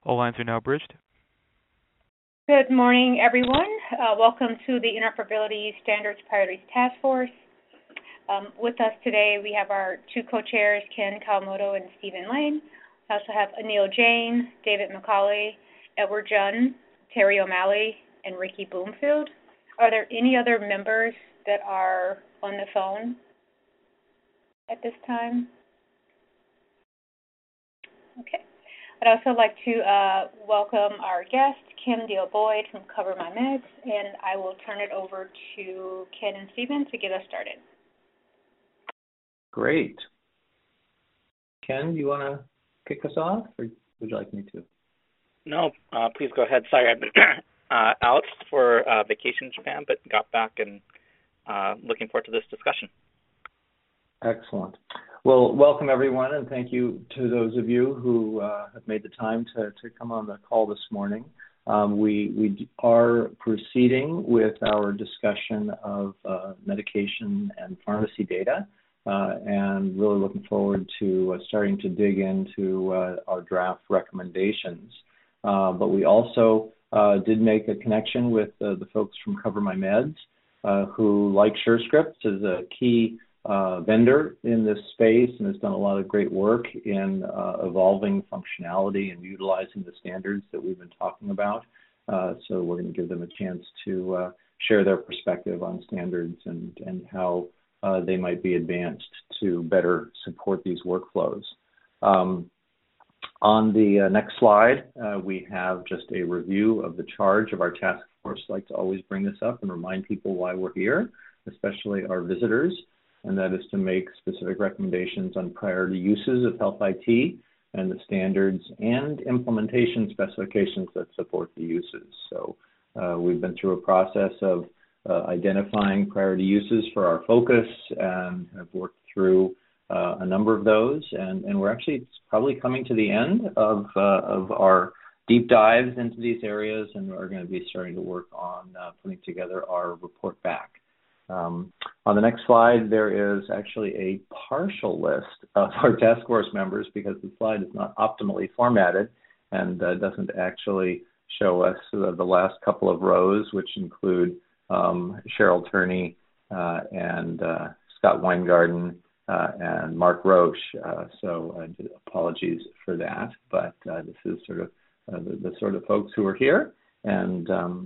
All lines are now bridged. Good morning, everyone. Welcome to the Interoperability Standards Priorities Task Force. With us today, we have our two co-chairs, Ken Kawamoto and Stephen Lane. We also have Anil Jain, David McCauley, Edward Junn, Terry O'Malley, and Ricky Bloomfield. Are there any other members that are on the phone at this time? Okay. I'd also like to welcome our guest, Kim Deal Boyd from Cover My Meds, and I will turn it over to Ken and Stephen to get us started. Great. Ken, do you want to kick us off, or would you like me to? No, please go ahead. Sorry, I've been out for vacation in Japan, but got back and looking forward to this discussion. Excellent. Well, welcome everyone, and thank you to those of you who have made the time to come on the call this morning. We are proceeding with our discussion of medication and pharmacy data, and really looking forward to starting to dig into our draft recommendations. But we also did make a connection with the folks from Cover My Meds, who, like Surescripts, is a key vendor in this space and has done a lot of great work in evolving functionality and utilizing the standards that we've been talking about. So we're going to give them a chance to share their perspective on standards and how they might be advanced to better support these workflows. On the next slide, we have just a review of the charge of our task force. I like to always bring this up and remind people why we're here, especially our visitors, and that is to make specific recommendations on priority uses of health IT and the standards and implementation specifications that support the uses. So we've been through a process of identifying priority uses for our focus and have worked through a number of those, and we're actually probably coming to the end of our deep dives into these areas, and we're going to be starting to work on putting together our report back. On the next slide, there is actually a partial list of our task force members because the slide is not optimally formatted and doesn't actually show us the last couple of rows, which include Cheryl Turney and Scott Weingarten and Mark Roche. So apologies for that, but this is sort of the sort of folks who are here, and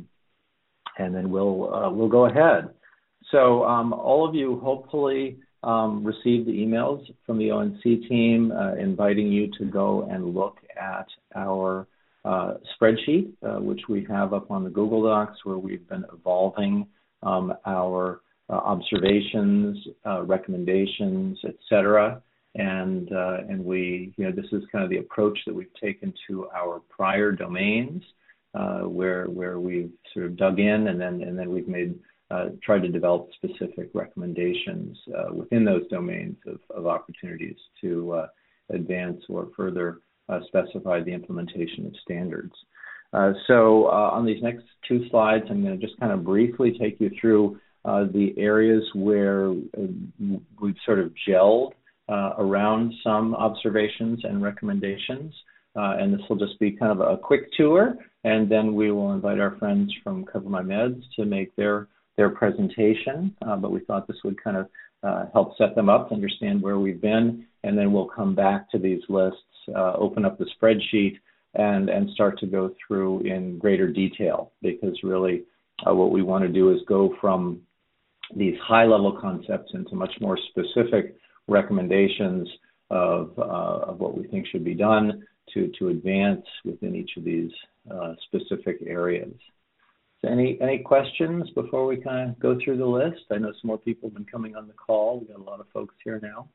then we'll go ahead. So all of you hopefully received the emails from the ONC team inviting you to go and look at our spreadsheet, which we have up on the Google Docs, where we've been evolving our observations, recommendations, etc. And we, this is kind of the approach that we've taken to our prior domains, where we've sort of dug in and then we've made tried to develop specific recommendations within those domains of opportunities to advance or further specify the implementation of standards. So on these next two slides, I'm going to just kind of briefly take you through the areas where we've sort of gelled around some observations and recommendations. And this will just be kind of a quick tour, and then we will invite our friends from Cover My Meds to make their presentation, but we thought this would kind of help set them up to understand where we've been, and then we'll come back to these lists, open up the spreadsheet, and start to go through in greater detail, because really what we want to do is go from these high-level concepts into much more specific recommendations of what we think should be done to advance within each of these specific areas. So any questions before we kind of go through the list? I know some more people have been coming on the call. We've got a lot of folks here now.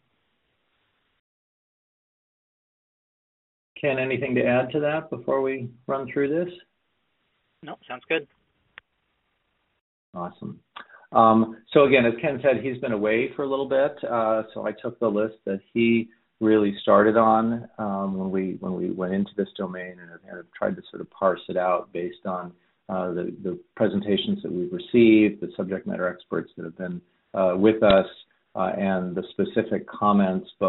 Ken, anything to add to that before we run through this? No, sounds good. Awesome. So again, as Ken said, he's been away for a little bit. So I took the list that he really started on when we went into this domain, and have tried to sort of parse it out based on the presentations that we've received, the subject matter experts that have been with us, and the specific comments both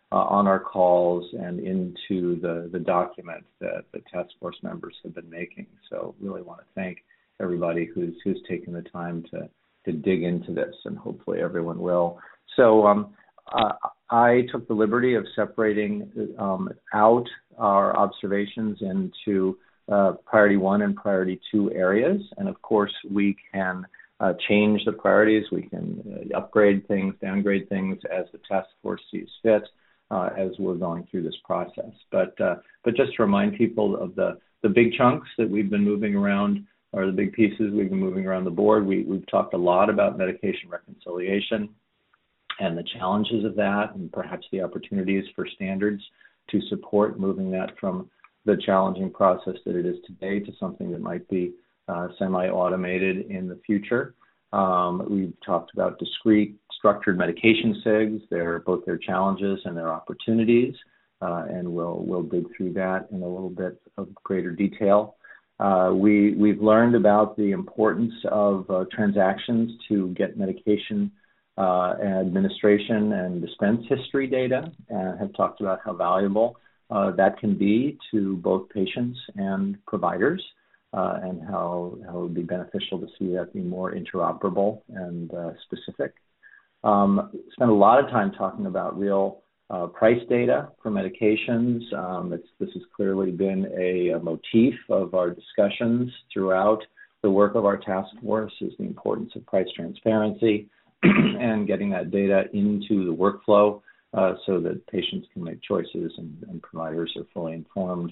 on our calls and into the documents that the task force members have been making. So really want to thank everybody who's taken the time to dig into this, and hopefully everyone will. So I took the liberty of separating out our observations into priority 1 and priority 2 areas, and of course we can change the priorities. We can upgrade things, downgrade things as the task force sees fit as we're going through this process. But just to remind people of the big chunks that we've been moving around, or the big pieces we've been moving around the board. We've talked a lot about medication reconciliation and the challenges of that, and perhaps the opportunities for standards to support moving that from the challenging process that it is today to something that might be semi-automated in the future. We've talked about discrete structured medication SIGs, both their challenges and their opportunities, and we'll dig through that in a little bit of greater detail. We've learned about the importance of transactions to get medication administration and dispense history data, and have talked about how valuable that can be to both patients and providers, and how it would be beneficial to see that be more interoperable and specific. Spent a lot of time talking about real price data for medications. This has clearly been a motif of our discussions throughout the work of our task force, is the importance of price transparency and getting that data into the workflow so that patients can make choices and providers are fully informed.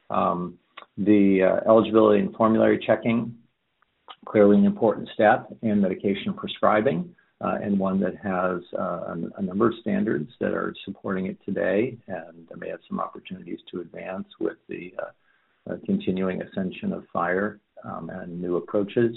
The eligibility and formulary checking, clearly an important step in medication prescribing, and one that has a number of standards that are supporting it today, and may have some opportunities to advance with the continuing ascension of FHIR and new approaches.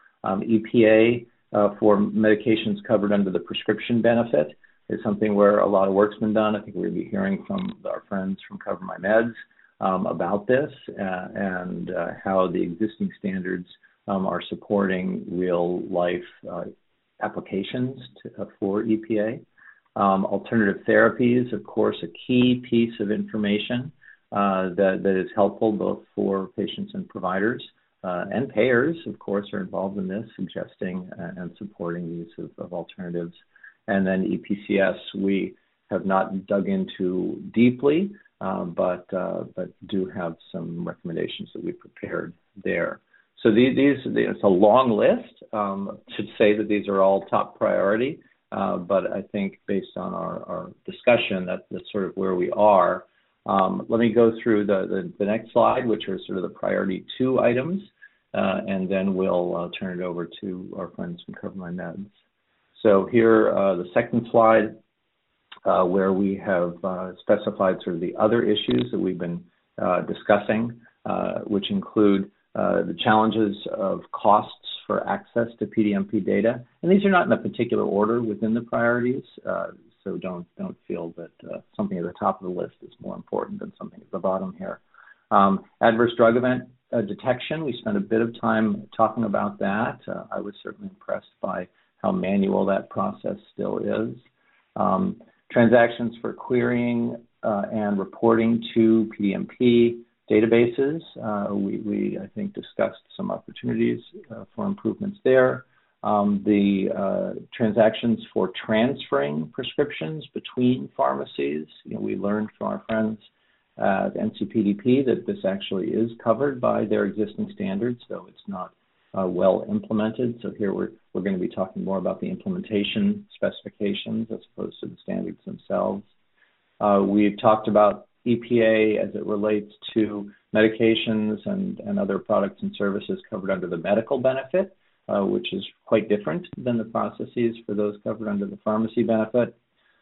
EPA for medications covered under the prescription benefit is something where a lot of work's been done. I think we'll be hearing from our friends from Cover My Meds about this and how the existing standards are supporting real life applications for EPA. Alternative therapies, of course, a key piece of information that is helpful both for patients and providers. And payers, of course, are involved in this, suggesting and supporting the use of alternatives. And then EPCS, we have not dug into deeply, but do have some recommendations that we prepared there. So it's a long list. Should say that these are all top priority, but I think based on our discussion, that's sort of where we are. Let me go through the next slide, which are sort of the priority 2 items, and then we'll turn it over to our friends from Cover My Meds. So here, the second slide, where we have specified sort of the other issues that we've been discussing, which include the challenges of costs for access to PDMP data. And these are not in a particular order within the priorities, so don't feel that something at the top of the list is more important than something at the bottom here. Adverse drug event detection, we spent a bit of time talking about that. I was certainly impressed by how manual that process still is. Transactions for querying and reporting to PDMP databases. We I think, discussed some opportunities for improvements there. The transactions for transferring prescriptions between pharmacies. We learned from our friends at NCPDP that this actually is covered by their existing standards, though it's not well implemented. So here we're going to be talking more about the implementation specifications as opposed to the standards themselves. We've talked about EPA as it relates to medications and other products and services covered under the medical benefit, which is quite different than the processes for those covered under the pharmacy benefit.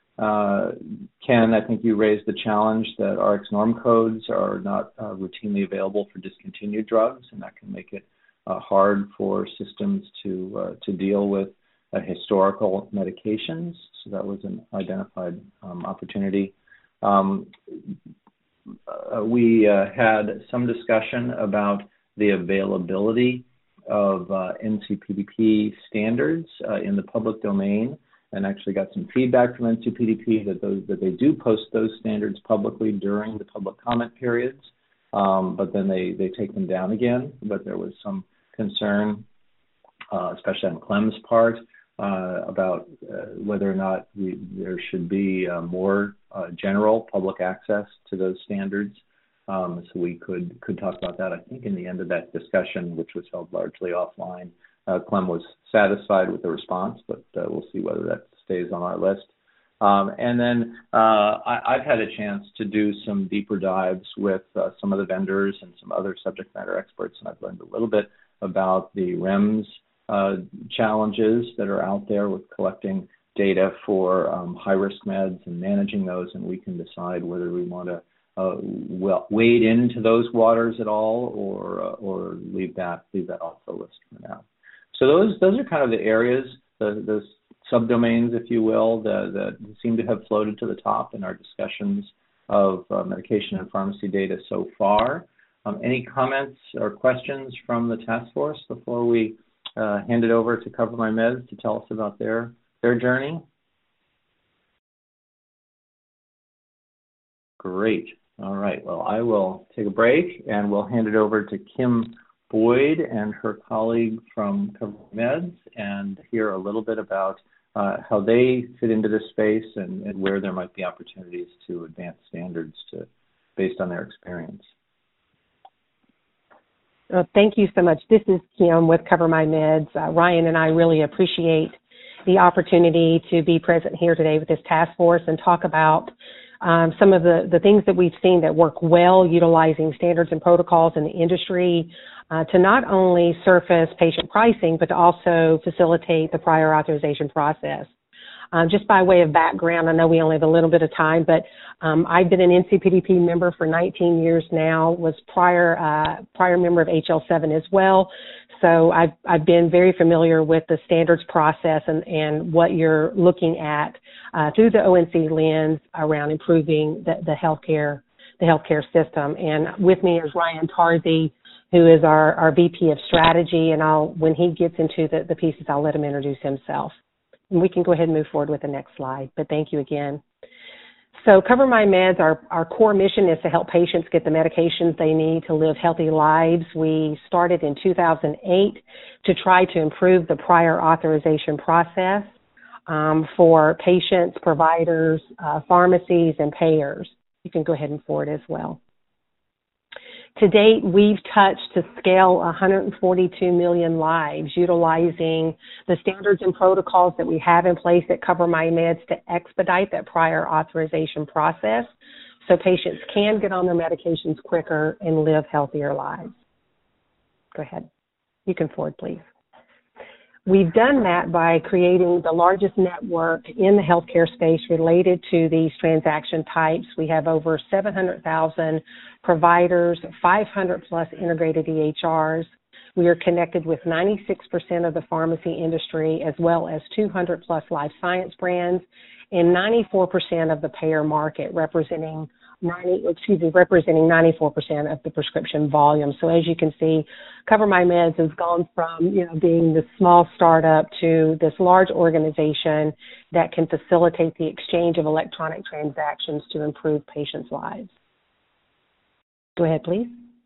Ken, I think you raised the challenge that RX norm codes are not routinely available for discontinued drugs, and that can make it hard for systems to deal with historical medications. So that was an identified opportunity. We had some discussion about the availability of NCPDP standards in the public domain and actually got some feedback from NCPDP that they do post those standards publicly during the public comment periods, but then they take them down again. But there was some concern, especially on Clem's part, about whether or not there should be more general public access to those standards. So we could talk about that. I think in the end of that discussion, which was held largely offline, Clem was satisfied with the response, but we'll see whether that stays on our list. And then I've had a chance to do some deeper dives with some of the vendors and some other subject matter experts, and I've learned a little bit about the REMS challenges that are out there with collecting data for high-risk meds and managing those, and we can decide whether we want to wade into those waters at all or leave that off the list for now. So those are kind of the areas, the subdomains, if you will, that seem to have floated to the top in our discussions of medication and pharmacy data so far. Any comments or questions from the task force before we hand it over to Cover My Meds to tell us about their journey? Great. All right. Well, I will take a break and we'll hand it over to Kim Boyd and her colleague from Cover My Meds and hear a little bit about how they fit into this space and where there might be opportunities to advance standards based on their experience. Thank you so much. This is Kim with Cover My Meds. Ryan and I really appreciate the opportunity to be present here today with this task force and talk about some of the things that we've seen that work well utilizing standards and protocols in the industry to not only surface patient pricing, but to also facilitate the prior authorization process. Just by way of background, I know we only have a little bit of time, but I've been an NCPDP member for 19 years now, was prior member of HL7 as well. So I've been very familiar with the standards process and what you're looking at through the ONC lens around improving the healthcare system. And with me is Ryan Tarzi, who is our VP of strategy, and when he gets into the pieces, I'll let him introduce himself. And we can go ahead and move forward with the next slide, but thank you again. So Cover My Meds, our core mission is to help patients get the medications they need to live healthy lives. We started in 2008 to try to improve the prior authorization process for patients, providers, pharmacies, and payers. You can go ahead and forward as well. To date, we've touched to scale 142 million lives utilizing the standards and protocols that we have in place at Cover My Meds to expedite that prior authorization process so patients can get on their medications quicker and live healthier lives. Go ahead. You can forward, please. We've done that by creating the largest network in the healthcare space related to these transaction types. We have over 700,000 providers, 500 plus integrated EHRs. We are connected with 96% of the pharmacy industry as well as 200 plus life science brands and 94% of the payer market, representing 94% of the prescription volume. So as you can see, Cover My Meds has gone from being this small startup to this large organization that can facilitate the exchange of electronic transactions to improve patients' lives. Go ahead, please.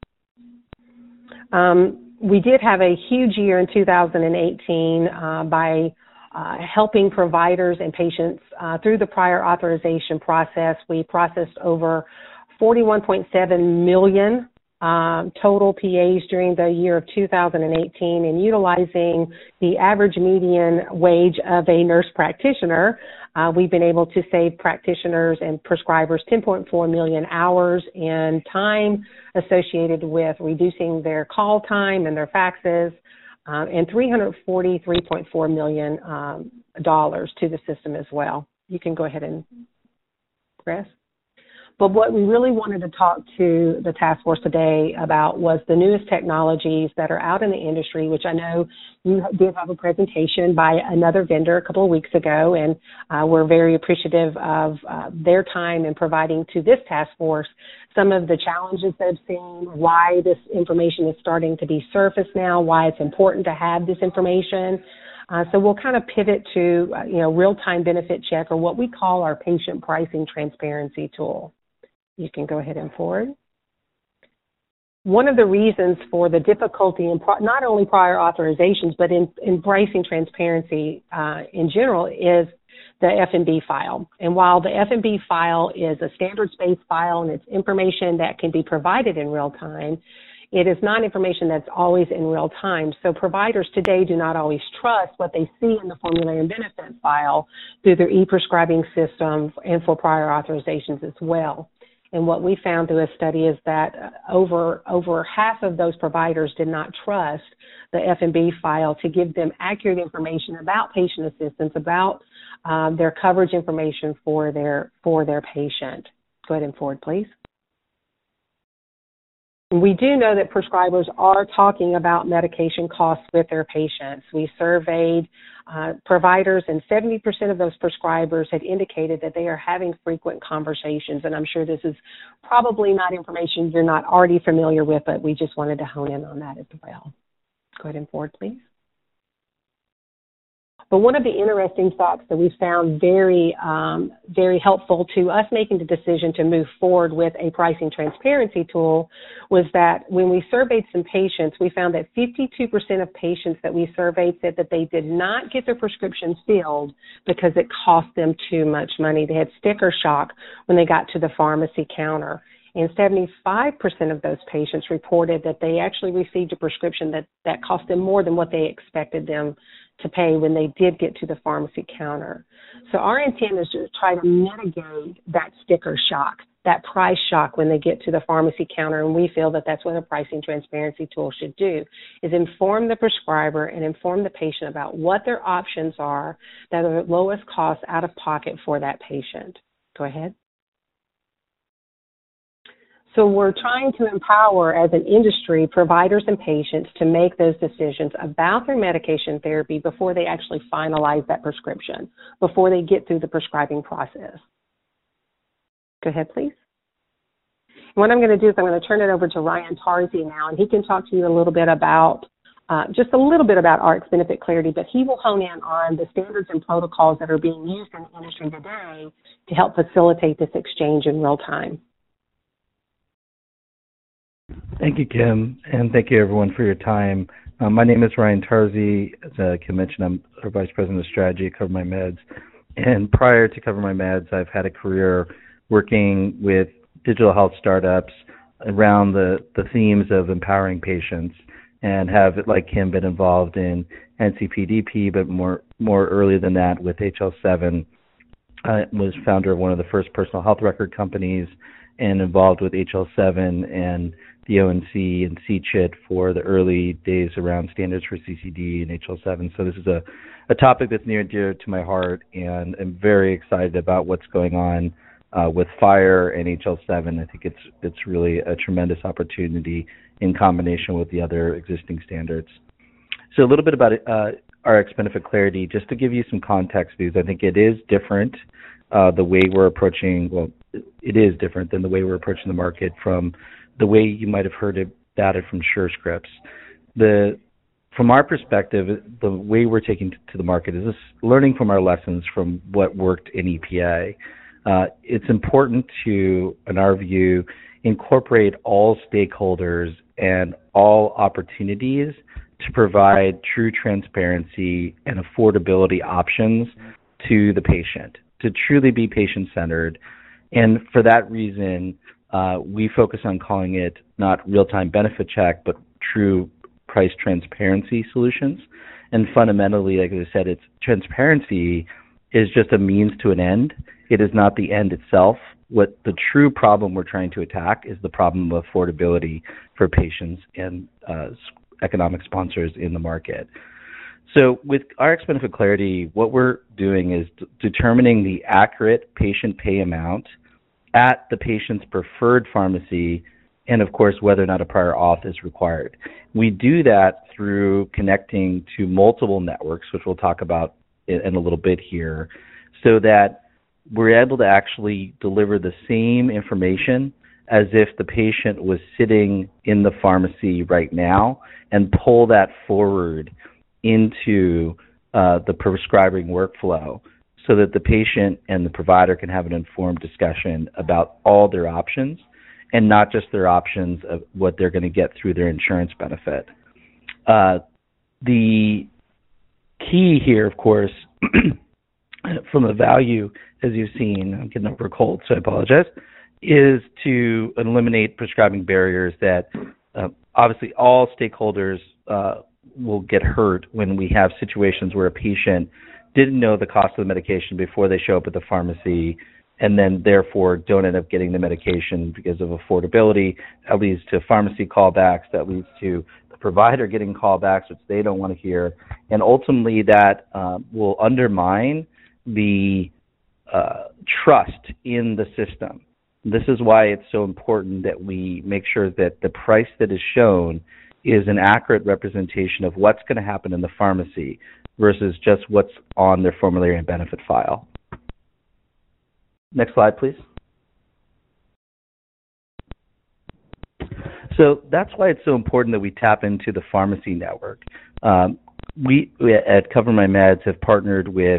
We did have a huge year in 2018 by helping providers and patients through the prior authorization process. We processed over 41.7 million total PAs during the year of 2018, and utilizing the average median wage of a nurse practitioner, we've been able to save practitioners and prescribers 10.4 million hours in time associated with reducing their call time and their faxes, and $343.4 million to the system as well. You can go ahead and press. But what we really wanted to talk to the task force today about was the newest technologies that are out in the industry, which I know you did have a presentation by another vendor a couple of weeks ago, and we're very appreciative of their time in providing to this task force some of the challenges they've seen, why this information is starting to be surfaced now, why it's important to have this information, So we'll kind of pivot to, real-time benefit check, or what we call our patient pricing transparency tool. You can go ahead and forward. One of the reasons for the difficulty in not only prior authorizations, but in pricing transparency in general is the F&B file. And while the F&B file is a standards-based file and it's information that can be provided in real time, it is not information that's always in real time. So providers today do not always trust what they see in the formulary and benefit file through their e-prescribing system and for prior authorizations as well. And what we found through a study is that over half of those providers did not trust the F&B file to give them accurate information about patient assistance, about their coverage information for their patient. Go ahead and forward, please. We do know that prescribers are talking about medication costs with their patients. We surveyed providers, and 70% of those prescribers had indicated that they are having frequent conversations. And I'm sure this is probably not information you're not already familiar with, but we just wanted to hone in on that as well. Go ahead and forward, please. But one of the interesting facts that we found very helpful to us making the decision to move forward with a pricing transparency tool was that when we surveyed some patients, we found that 52% of patients that we surveyed said that they did not get their prescriptions filled because it cost them too much money. They had sticker shock when they got to the pharmacy counter. And 75% of those patients reported that they actually received a prescription that cost them more than what they expected them to pay when they did get to the pharmacy counter. So our intent is to try to mitigate that sticker shock, that price shock when they get to the pharmacy counter, and we feel that that's what a pricing transparency tool should do, is inform the prescriber and inform the patient about what their options are that are the lowest cost out of pocket for that patient. Go ahead. So we're trying to empower, as an industry, providers and patients to make those decisions about their medication therapy before they actually finalize that prescription, before they get through the prescribing process. Go ahead, please. What I'm going to do is I'm going to turn it over to Ryan Tarzi now, and he can talk to you a little bit about, just a little bit about Rx Benefit Clarity, but he will hone in on the standards and protocols that are being used in the industry today to help facilitate this exchange in real time. Thank you, Kim, and thank you, everyone, for your time. My name is Ryan Tarzi. As Kim mentioned, I'm our Vice President of Strategy at Cover My Meds. And prior to Cover My Meds, I've had a career working with digital health startups around the themes of empowering patients, and have, like Kim, been involved in NCPDP, but more earlier than that with HL7. I was founder of one of the first personal health record companies, and involved with HL7 and the ONC and CCHIT for the early days around standards for CCD and HL7. So this is a topic that's near and dear to my heart, and I'm very excited about what's going on with FHIR and HL7. I think it's really a tremendous opportunity in combination with the other existing standards. So a little bit about Rx Benefit Clarity, just to give you some context, because I think it is different. The way we're approaching, well, it is different than the way we're approaching the market from the way you might have heard about it from SureScripts. From our perspective, the way we're taking to the market is learning from our lessons from what worked in EPA. It's important to, in our view, incorporate all stakeholders and all opportunities to provide true transparency and affordability options to the patient, to truly be patient-centered. And for that reason, we focus on calling it not real-time benefit check, but true price transparency solutions. And fundamentally, like I said, it's transparency is just a means to an end. It is not the end itself. What the true problem we're trying to attack is the problem of affordability for patients and economic sponsors in the market. So with Rx Benefit Clarity, what we're doing is determining the accurate patient pay amount at the patient's preferred pharmacy, and of course, whether or not a prior auth is required. We do that through connecting to multiple networks, which we'll talk about in a little bit here, so that we're able to actually deliver the same information as if the patient was sitting in the pharmacy right now, and pull that forward into the prescribing workflow so that the patient and the provider can have an informed discussion about all their options and not just their options of what they're going to get through their insurance benefit. The key here, of course, from the value, as you've seen, I'm getting over a cold, so I apologize, is to eliminate prescribing barriers that obviously all stakeholders will get hurt when we have situations where a patient didn't know the cost of the medication before they show up at the pharmacy and then therefore don't end up getting the medication because of affordability. That leads to pharmacy callbacks. That leads to the provider getting callbacks, which they don't want to hear. And ultimately that will undermine the trust in the system. This is why it's so important that we make sure that the price that is shown is an accurate representation of what's going to happen in the pharmacy versus just what's on their formulary and benefit file. Next slide, please. So that's why it's so important that we tap into the pharmacy network. We at Cover My Meds have partnered with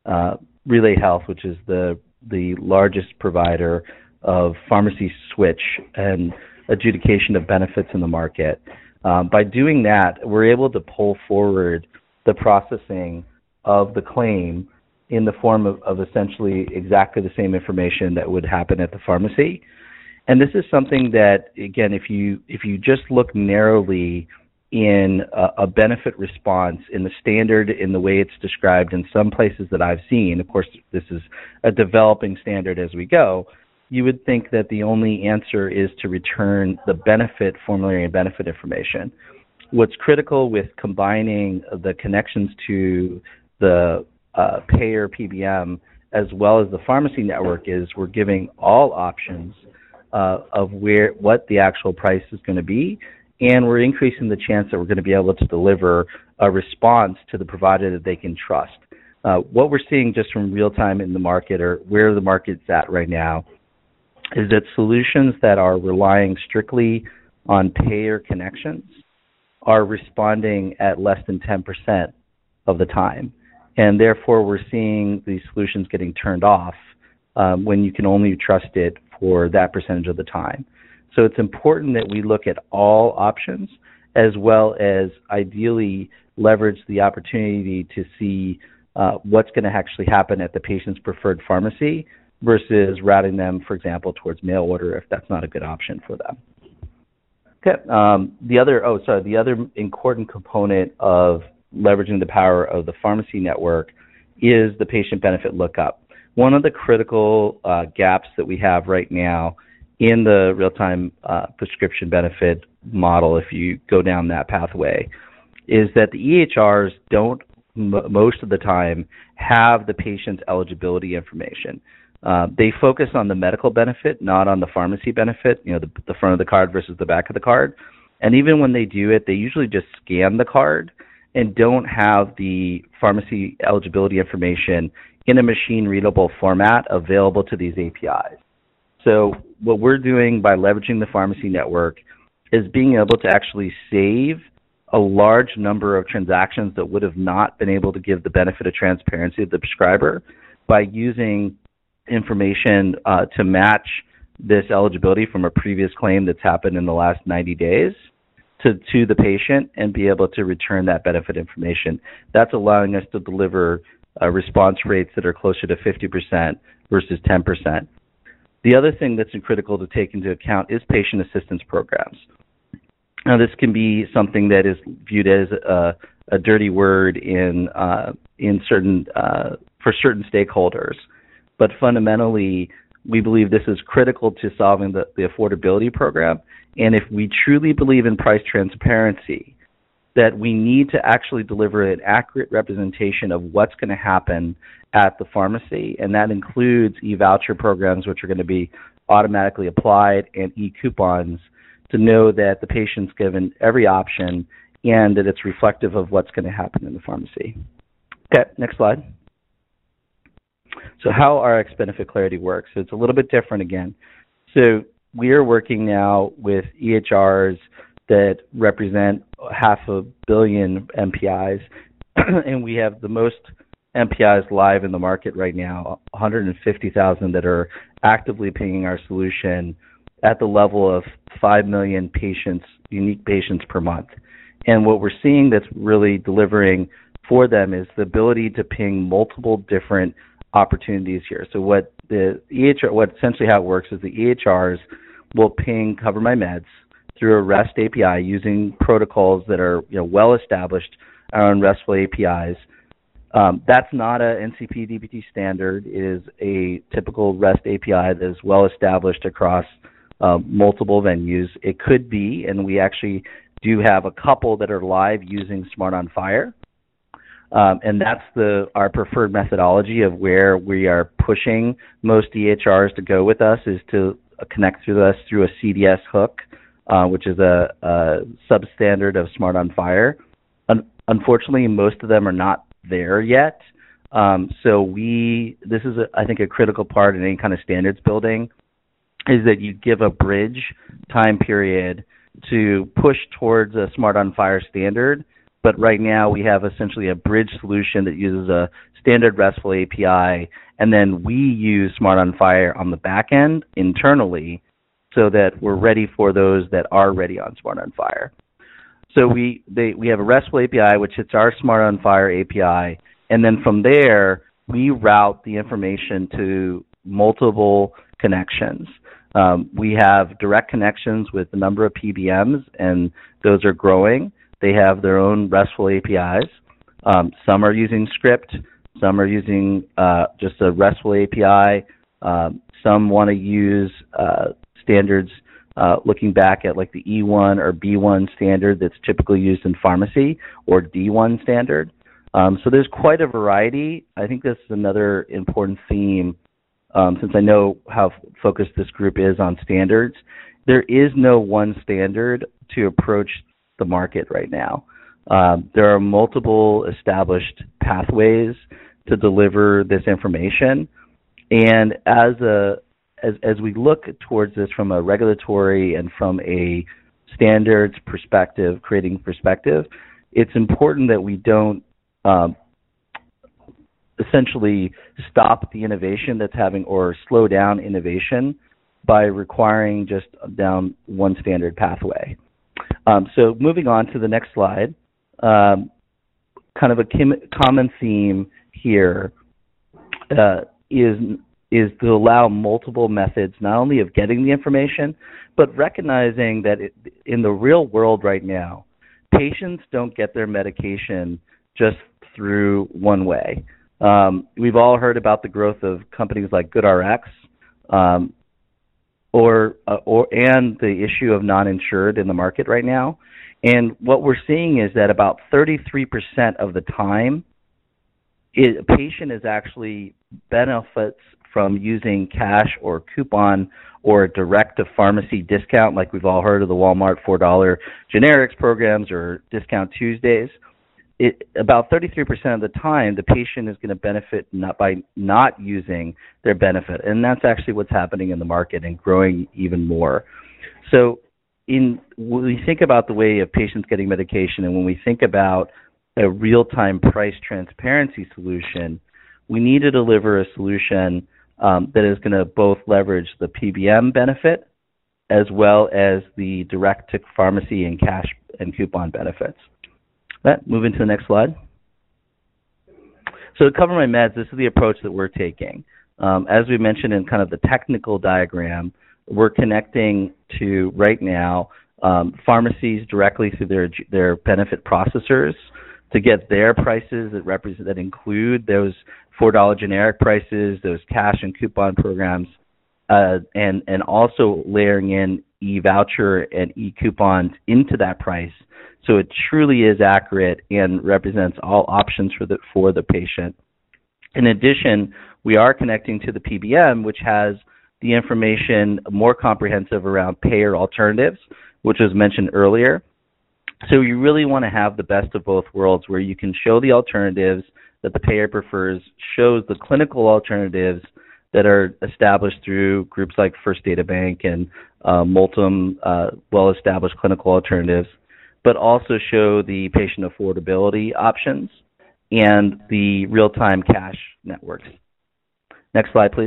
Relay Health, which is the largest provider of pharmacy switch and adjudication of benefits in the market. By doing that, we're able to pull forward the processing of the claim in the form of essentially exactly the same information that would happen at the pharmacy. And this is something that, again, if you just look narrowly in a benefit response in the standard, in the way it's described in some places that I've seen, of course, this is a developing standard as we go, you would think that the only answer is to return the benefit formulary and benefit information. What's critical with combining the connections to the payer PBM as well as the pharmacy network is we're giving all options of what the actual price is going to be, and we're increasing the chance that we're going to be able to deliver a response to the provider that they can trust. What we're seeing just from real time in the market, or where the market's at right now, is that solutions that are relying strictly on payer connections are responding at less than 10% of the time. And therefore, we're seeing these solutions getting turned off when you can only trust it for that percentage of the time. So it's important that we look at all options as well as ideally leverage the opportunity to see what's going to actually happen at the patient's preferred pharmacy versus routing them, for example, towards mail order if that's not a good option for them. Okay. The other important component of leveraging the power of the pharmacy network is the patient benefit lookup. One of the critical gaps that we have right now in the real-time prescription benefit model, if you go down that pathway, is that the EHRs don't most of the time have the patient's eligibility information. They focus on the medical benefit, not on the pharmacy benefit, the front of the card versus the back of the card. And even when they do it, they usually just scan the card and don't have the pharmacy eligibility information in a machine-readable format available to these APIs. So what we're doing by leveraging the pharmacy network is being able to actually save a large number of transactions that would have not been able to give the benefit of transparency to the prescriber by using information to match this eligibility from a previous claim that's happened in the last 90 days to the patient and be able to return that benefit information. That's allowing us to deliver response rates that are closer to 50% versus 10%. The other thing that's critical to take into account is patient assistance programs. Now, this can be something that is viewed as a dirty word in certain for certain stakeholders, but fundamentally, we believe this is critical to solving the affordability program. And if we truly believe in price transparency, that we need to actually deliver an accurate representation of what's going to happen at the pharmacy, and that includes e-voucher programs, which are going to be automatically applied, and e-coupons, to know that the patient's given every option and that it's reflective of what's going to happen in the pharmacy. Okay, next slide. So how Rx Benefit Clarity works. So it's a little bit different again. So we are working now with EHRs that represent 500 million MPIs and we have the most MPIs live in the market right now, 150,000 that are actively pinging our solution at the level of 5 million patients, unique patients per month. And what we're seeing that's really delivering for them is the ability to ping multiple different opportunities here. So what essentially how it works is the EHRs will ping Cover My Meds through a REST API using protocols that are well established on RESTful APIs. That's not a NCP DPT standard. It is a typical REST API that is well established across multiple venues. It could be, and we actually do have a couple that are live using Smart on Fire. And that's our preferred methodology of where we are pushing most EHRs to go with us, is to connect through us through a CDS hook, which is a substandard of Smart on Fire. Unfortunately, most of them are not there yet. So this is, I think, a critical part in any kind of standards building, is that you give a bridge time period to push towards a Smart on Fire standard. But right now we have essentially a bridge solution that uses a standard RESTful API, and then we use Smart on Fire on the back end internally so that we're ready for those that are ready on Smart on Fire. So we have a RESTful API, which hits our Smart on Fire API, and then from there we route the information to multiple connections. We have direct connections with a number of PBMs, and those are growing. They have their own RESTful APIs. Some are using Script. Some are using just a RESTful API. Some want to use standards looking back at like the E1 or B1 standard that's typically used in pharmacy, or D1 standard. So there's quite a variety. I think this is another important theme, since I know how focused this group is on standards. There is no one standard to approach the market right now. There are multiple established pathways to deliver this information, and as we look towards this from a regulatory and from a standards perspective, creating perspective, it's important that we don't essentially stop the innovation that's having, or slow down innovation by requiring just down one standard pathway. So moving on to the next slide, kind of a common theme here is to allow multiple methods, not only of getting the information, but recognizing that in the real world right now, patients don't get their medication just through one way. We've all heard about the growth of companies like GoodRx, and the issue of non-insured in the market right now. And what we're seeing is that about 33% of the time, a patient is actually benefits from using cash or coupon or a direct-to-pharmacy discount, like we've all heard of the Walmart $4 generics programs or Discount Tuesdays. About 33% of the time, the patient is going to benefit by not using their benefit, and that's actually what's happening in the market and growing even more. So when we think about the way of patients getting medication, and when we think about a real-time price transparency solution, we need to deliver a solution that is going to both leverage the PBM benefit as well as the direct-to-pharmacy and cash and coupon benefits. Moving to the next slide. So to Cover My Meds, this is the approach that we're taking. As we mentioned in kind of the technical diagram, we're connecting to, right now, pharmacies directly through their benefit processors to get their prices that include those $4 generic prices, those cash and coupon programs, and also layering in e-voucher and e-coupons into that price, so it truly is accurate and represents all options for the patient. In addition, we are connecting to the PBM, which has the information more comprehensive around payer alternatives, which was mentioned earlier. So you really want to have the best of both worlds, where you can show the alternatives that the payer prefers, shows the clinical alternatives that are established through groups like First Data Bank and Multum, well-established clinical alternatives, but also show the patient affordability options and the real-time cash networks. Next slide, please.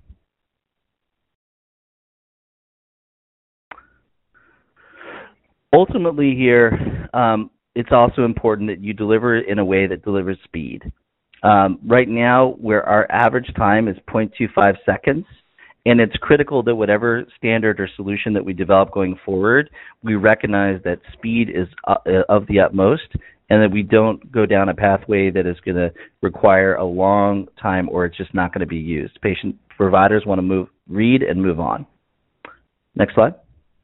Ultimately here, it's also important that you deliver it in a way that delivers speed. Right now, where our average time is 0.25 seconds, and it's critical that whatever standard or solution that we develop going forward, we recognize that speed is of the utmost, and that we don't go down a pathway that is going to require a long time or it's just not going to be used. Providers want to read and move on. Next slide.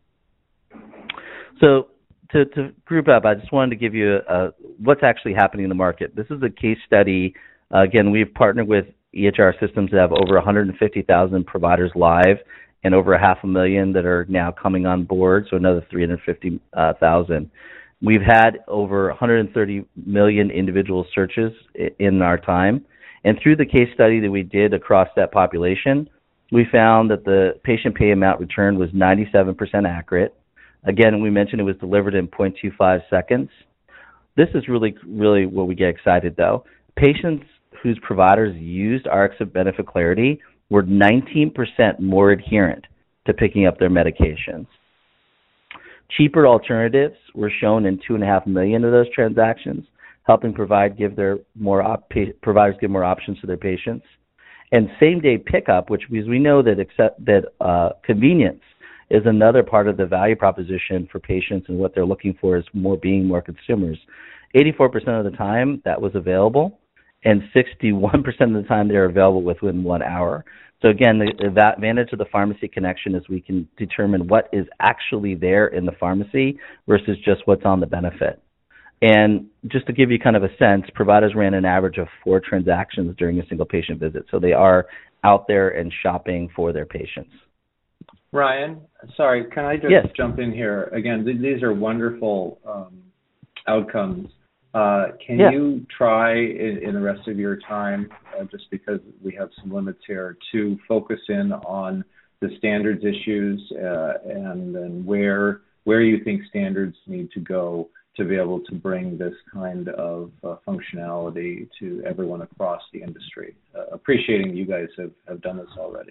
So to group up, I just wanted to give you what's actually happening in the market. This is a case study. Again, we've partnered with EHR systems that have over 150,000 providers live and over 500,000 that are now coming on board, so another 350,000. We've had over 130 million individual searches in our time. And through the case study that we did across that population, we found that the patient pay amount returned was 97% accurate. Again, we mentioned it was delivered in 0.25 seconds. This is really, really where we get excited, though. Patients whose providers used RX of Benefit Clarity were 19% more adherent to picking up their medications. Cheaper alternatives were shown in 2.5 million of those transactions, helping providers give more options to their patients. And same-day pickup, which means we know that convenience is another part of the value proposition for patients, and what they're looking for is being more consumers. 84% of the time that was available, and 61% of the time they're available within 1 hour. So again, the advantage of the pharmacy connection is we can determine what is actually there in the pharmacy versus just what's on the benefit. And just to give you kind of a sense, providers ran an average of 4 transactions during a single patient visit. So they are out there and shopping for their patients. Ryan, sorry, can I just jump in here? Again, these are wonderful outcomes. Can you try in the rest of your time, just because we have some limits here, to focus in on the standards issues and then where you think standards need to go to be able to bring this kind of functionality to everyone across the industry? Appreciating you guys have done this already.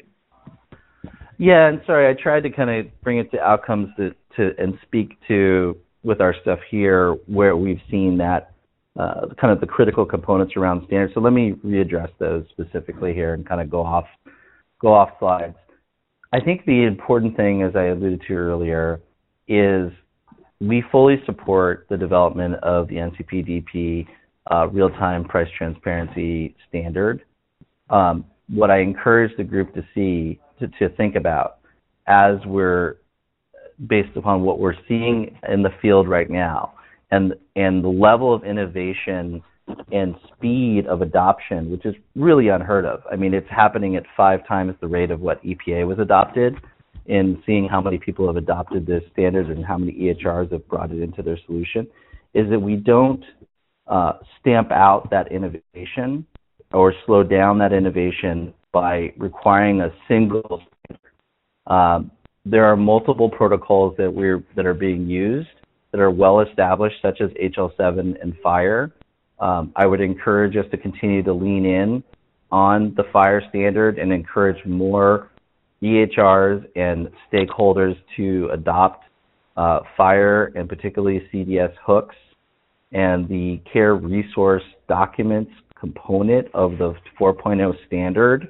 Yeah, and sorry, I tried to kind of bring it to outcomes and speak to, with our stuff here, where we've seen that kind of the critical components around standards. So let me readdress those specifically here and kind of go off slides. I think the important thing, as I alluded to earlier, is we fully support the development of the NCP-DP real-time price transparency standard. What I encourage the group to see, to think about, as we're based upon what we're seeing in the field right now, and the level of innovation and speed of adoption, which is really unheard of. I mean, it's happening at 5 times the rate of what EPA was adopted, in seeing how many people have adopted this standard and how many EHRs have brought it into their solution, is that we don't stamp out that innovation or slow down that innovation by requiring a single standard. There are multiple protocols that are being used that are well established, such as HL7 and FHIR. I would encourage us to continue to lean in on the FHIR standard and encourage more EHRs and stakeholders to adopt FHIR, and particularly CDS hooks and the care resource documents component of the 4.0 standard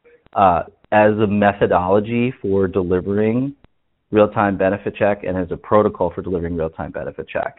as a methodology for delivering real-time benefit check and as a protocol for delivering real-time benefit check.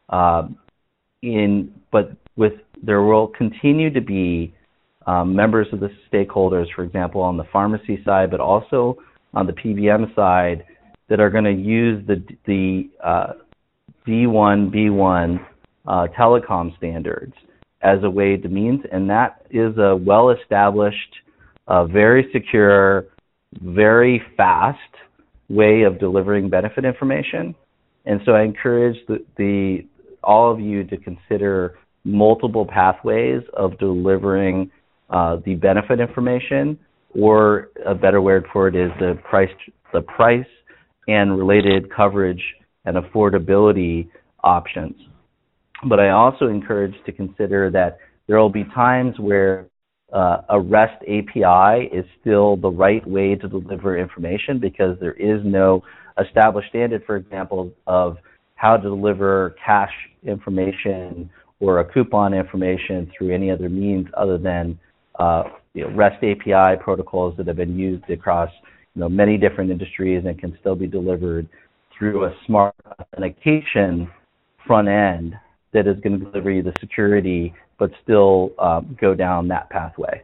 There will continue to be members of the stakeholders, for example, on the pharmacy side, but also on the PBM side, that are going to use the D1, B1 telecom standards as a way to means, and that is a well-established, very secure, very fast way of delivering benefit information. And so I encourage all of you to consider multiple pathways of delivering the benefit information, or a better word for it is the price and related coverage and affordability options. But I also encourage to consider that there will be times where a REST API is still the right way to deliver information because there is no established standard, for example, of how to deliver cash information or a coupon information through any other means other than REST API protocols that have been used across many different industries and can still be delivered through a smart authentication front end that is going to deliver you the security but still go down that pathway.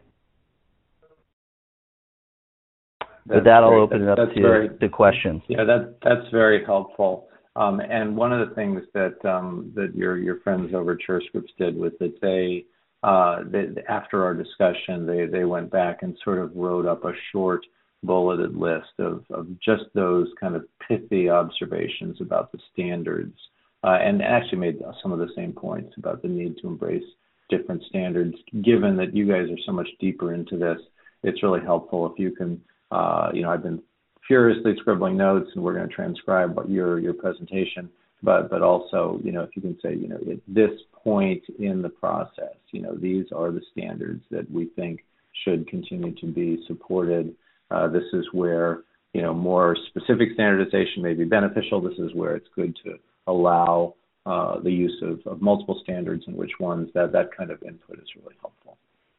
With that, I'll open it up to questions. Yeah, that's very helpful. And one of the things that your friends over at SureScripts did was that they after our discussion, they went back and sort of wrote up a short bulleted list of just those kind of pithy observations about the standards, and actually made some of the same points about the need to embrace different standards. Given that you guys are so much deeper into this, it's really helpful if you can, I've been furiously scribbling notes, and we're going to transcribe your presentation, but also, if you can say, at this point in the process, these are the standards that we think should continue to be supported. This is where, more specific standardization may be beneficial. This is where it's good to allow the use of multiple standards and which ones. That kind of input is really helpful.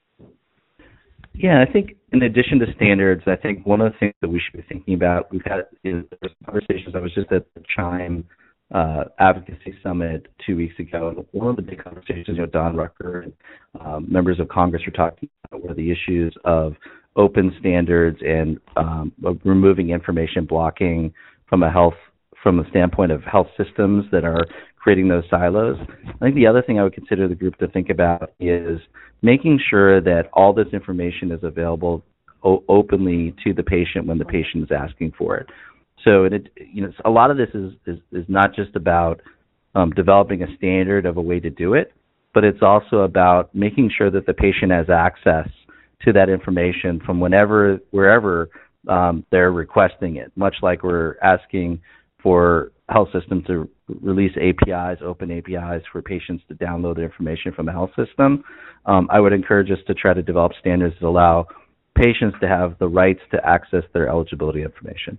Yeah, I think in addition to standards, I think one of the things that we should be thinking about, we've had conversations. I was just at the Chime Advocacy Summit 2 weeks ago, and one of the big conversations, Don Rucker and members of Congress were talking about were the issues of open standards and of removing information blocking from the standpoint of health systems that are creating those silos. I think the other thing I would consider the group to think about is making sure that all this information is available openly to the patient when the patient is asking for it. So a lot of this is not just about developing a standard of a way to do it, but it's also about making sure that the patient has access to that information from wherever they're requesting it, much like we're asking for health systems to release APIs, open APIs for patients to download the information from the health system. I would encourage us to try to develop standards that allow patients to have the rights to access their eligibility information.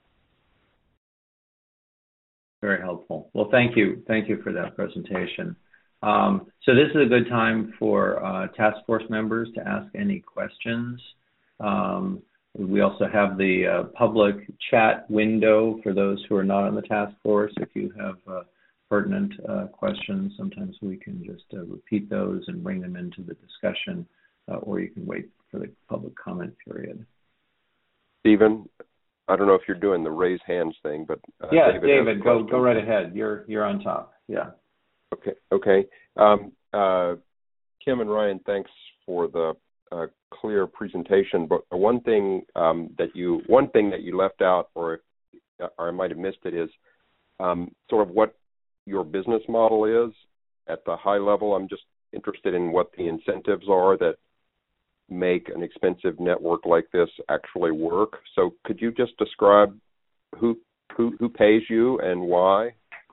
Very helpful. Well, thank you. Thank you for that presentation. So this is a good time for task force members to ask any questions. We also have the public chat window for those who are not on the task force. If you have pertinent questions, sometimes we can just repeat those and bring them into the discussion, or you can wait for the public comment period. Stephen, I don't know if you're doing the raise hands thing, but yeah, David, go right ahead. You're on top. Yeah. Okay. Kim and Ryan, thanks for the clear presentation. But one thing that you left out, or I might have missed it, is sort of what your business model is at the high level. I'm just interested in what the incentives are that make an expensive network like this actually work. So could you just describe who pays you and why?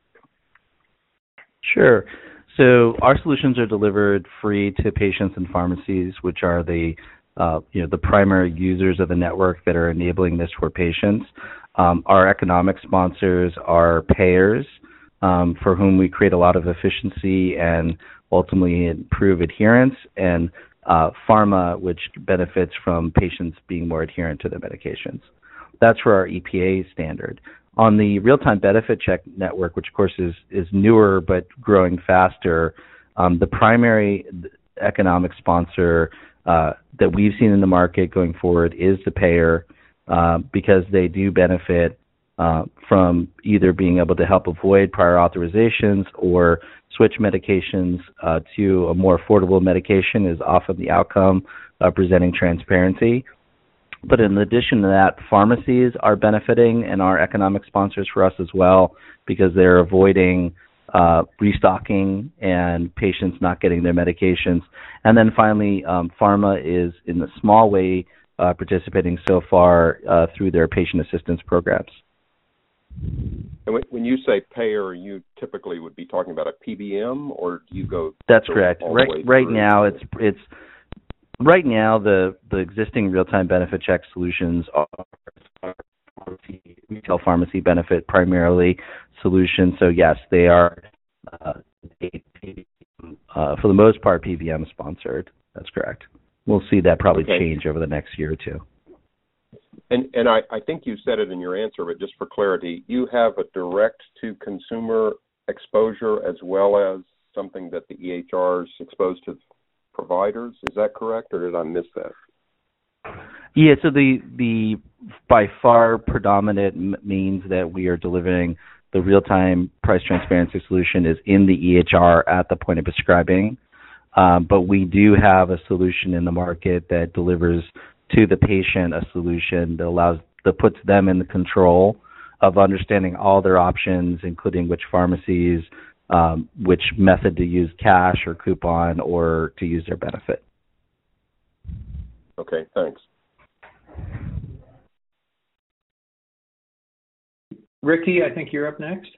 Sure. So our solutions are delivered free to patients and pharmacies, which are the primary users of the network that are enabling this for patients. Our economic sponsors are payers, for whom we create a lot of efficiency and ultimately improve adherence, and pharma, which benefits from patients being more adherent to their medications. That's for our EPA standard. On the real-time benefit check network, which of course is newer but growing faster, the primary economic sponsor that we've seen in the market going forward is the payer, because they do benefit from either being able to help avoid prior authorizations or switch medications to a more affordable medication is often the outcome of presenting transparency. But in addition to that, pharmacies are benefiting and are economic sponsors for us as well, because they're avoiding restocking and patients not getting their medications. And then finally, pharma is in a small way participating so far through their patient assistance programs. And when you say payer, you typically would be talking about a PBM, or do you go? That's correct. All the way Right through? now, it's right now the existing real-time benefit check solutions are retail pharmacy benefit primarily solutions. So yes, they are for the most part PBM sponsored. That's correct. We'll see that probably change over the next year or two. And I think you said it in your answer, but just for clarity, you have a direct-to-consumer exposure as well as something that the EHR is exposed to providers. Is that correct, or did I miss that? Yeah, so the by far predominant means that we are delivering the real-time price transparency solution is in the EHR at the point of prescribing. But we do have a solution in the market that delivers to the patient a solution that puts them in the control of understanding all their options, including which pharmacies, which method to use, cash or coupon, or to use their benefit. Okay, thanks. Ricky, I think you're up next.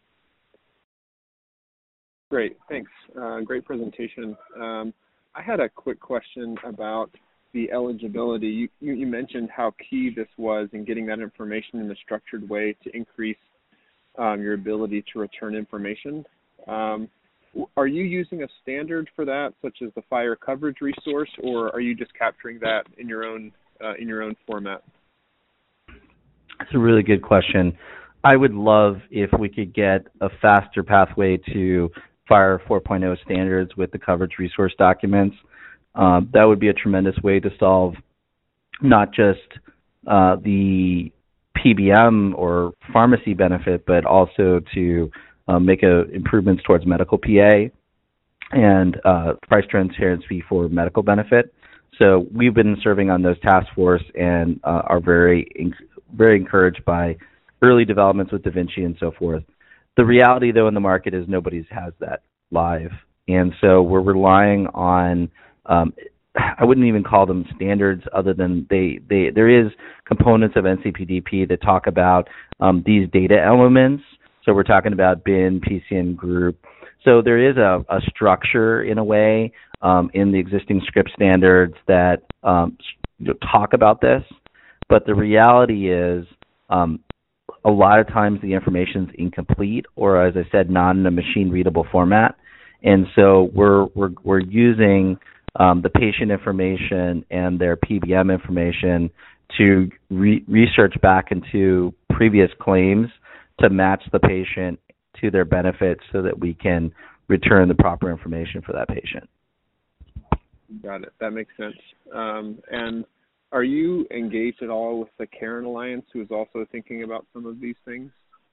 Great, thanks. Great presentation. I had a quick question about the eligibility. You mentioned how key this was in getting that information in a structured way to increase your ability to return information. Are you using a standard for that, such as the FHIR coverage resource, or are you just capturing that in your own format? That's a really good question. I would love if we could get a faster pathway to FHIR 4.0 standards with the coverage resource documents. That would be a tremendous way to solve not just the PBM or pharmacy benefit, but also to make improvements towards medical PA and price transparency for medical benefit. So we've been serving on those task force and are very encouraged by early developments with Da Vinci and so forth. The reality, though, in the market is nobody has that live. And so we're relying on, I wouldn't even call them standards other than there is components of NCPDP that talk about these data elements. So we're talking about BIN, PCN group. So there is a structure in a way in the existing script standards that talk about this. But the reality is a lot of times the information is incomplete or, as I said, not in a machine-readable format. And so we're using the patient information and their PBM information to research back into previous claims to match the patient to their benefits so that we can return the proper information for that patient. Got it. That makes sense. And are you engaged at all with the Karen Alliance, who is also thinking about some of these things?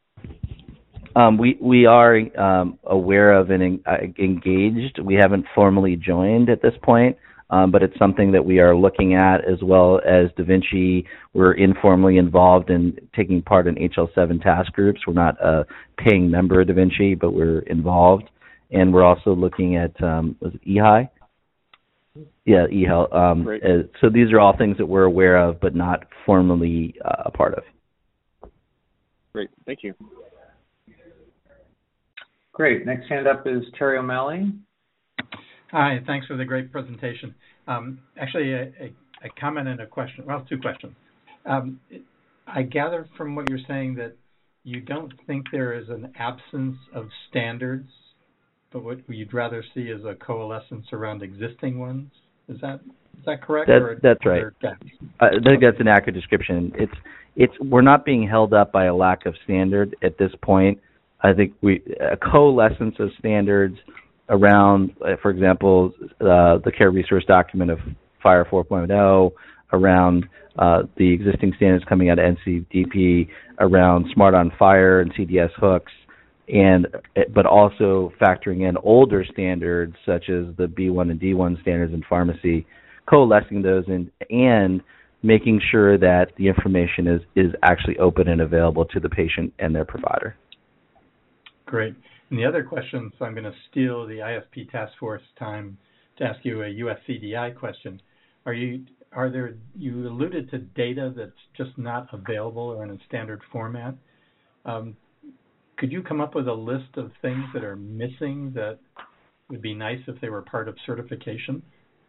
We are aware of and engaged. We haven't formally joined at this point, but it's something that we are looking at, as well as Da Vinci. We're informally involved in taking part in HL7 task groups. We're not a paying member of Da Vinci, but we're involved. And we're also looking at, was it EHI? Yeah, eHealth. So these are all things that we're aware of, but not formally a part of. Great. Thank you. Great. Next hand up is Terry O'Malley. Hi. Thanks for the great presentation. Actually, a comment and a question. Well, two questions. I gather from what you're saying that you don't think there is an absence of standards, but what you'd rather see is a coalescence around existing ones. Is that correct? That's right. I think that's an accurate description. We're not being held up by a lack of standard at this point. I think a coalescence of standards around, for example, the care resource document of FHIR 4.0, around the existing standards coming out of NCPDP, around Smart on FHIR and CDS hooks, but also factoring in older standards such as the B1 and D1 standards in pharmacy, coalescing those and making sure that the information is actually open and available to the patient and their provider. Great. And the other question, so I'm going to steal the IFP task force time to ask you a USCDI question. You alluded to data that's just not available or in a standard format. Could you come up with a list of things that are missing that would be nice if they were part of certification?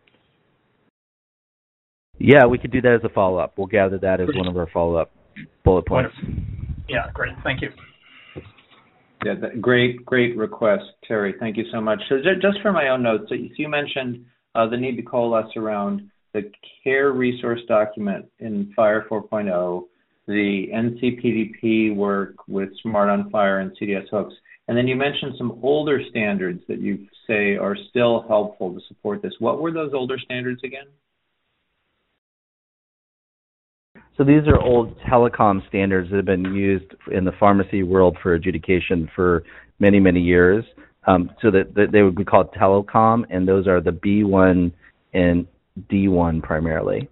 Yeah, we could do that as a follow-up. We'll gather that as one of our follow-up bullet points. Wonderful. Yeah, great. Thank you. Yeah, great request, Terry. Thank you so much. So just for my own notes, so you mentioned the need to coalesce around the CARE resource document in FHIR 4.0, the NCPDP work with Smart on Fire and CDS hooks, and then you mentioned some older standards that you say are still helpful to support this. What were those older standards again? So these are old telecom standards that have been used in the pharmacy world for adjudication for many, many years. So that they would be called telecom, and those are the B1 and D1 primarily.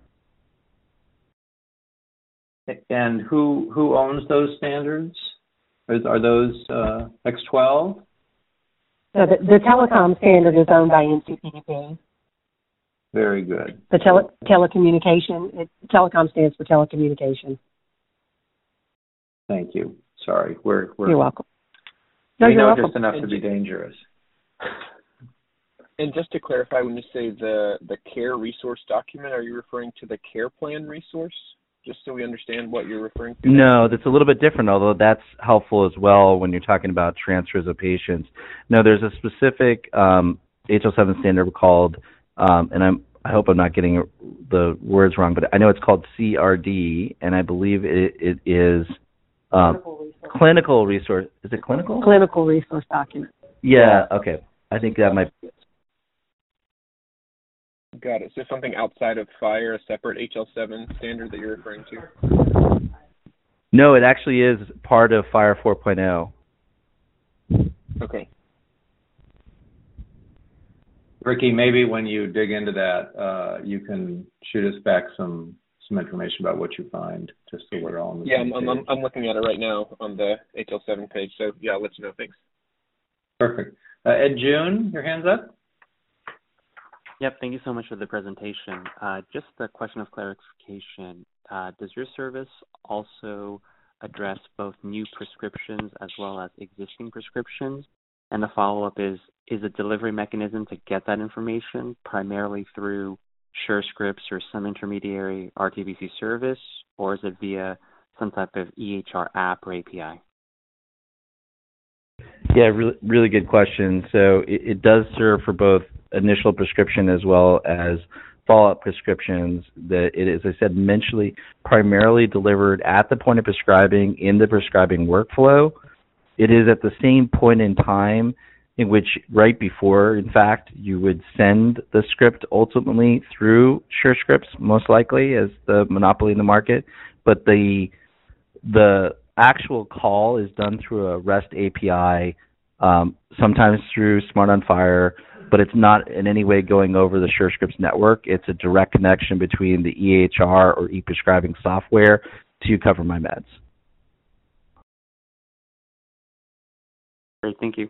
And who owns those standards? Are those X12? So the telecom standard is owned by NCPDP. Very good. The telecommunication, telecom stands for telecommunication. Thank you. Sorry, we're You're welcome. No, you're welcome. Just enough to be dangerous. And just to clarify, when you say the CARE resource document, are you referring to the care plan resource? Just so we understand what you're referring to. No, that's a little bit different, although that's helpful as well when you're talking about transfers of patients. No, there's a specific HL7 standard called, and I hope I'm not getting the words wrong, but I know it's called CRD, and I believe it is clinical resource. Is it clinical? Clinical resource document. Yeah, okay. I think that might be. Got it. So something outside of FHIR, a separate HL7 standard that you're referring to? No, it actually is part of FHIR 4.0. Okay. Ricky, maybe when you dig into that, you can shoot us back some information about what you find, just so we're all on the same page. I'm looking at it right now on the HL7 page, so yeah, I'll let you know. Thanks. Perfect. Ed June, your hand's up? Yep, thank you so much for the presentation. Just a question of clarification. Does your service also address both new prescriptions as well as existing prescriptions? And the follow-up is a delivery mechanism to get that information primarily through SureScripts or some intermediary RTVC service, or is it via some type of EHR app or API? Yeah, really good question. So it does serve for both initial prescription as well as follow-up prescriptions. That it is, as I said, primarily delivered at the point of prescribing in the prescribing workflow. It is at the same point in time in which, right before, in fact, you would send the script ultimately through SureScripts, most likely, as the monopoly in the market. But the actual call is done through a REST API, sometimes through Smart on Fire, but it's not in any way going over the SureScripts network. It's a direct connection between the EHR or e-prescribing software to CoverMyMeds. Great, thank you.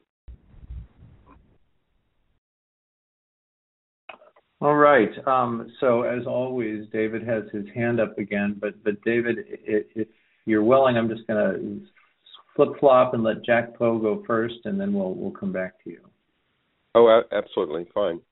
All right. So as always, David has his hand up again. But David, if you're willing, I'm just going to flip-flop and let Jack Poe go first, and then we'll come back to you. Oh, absolutely. Fine.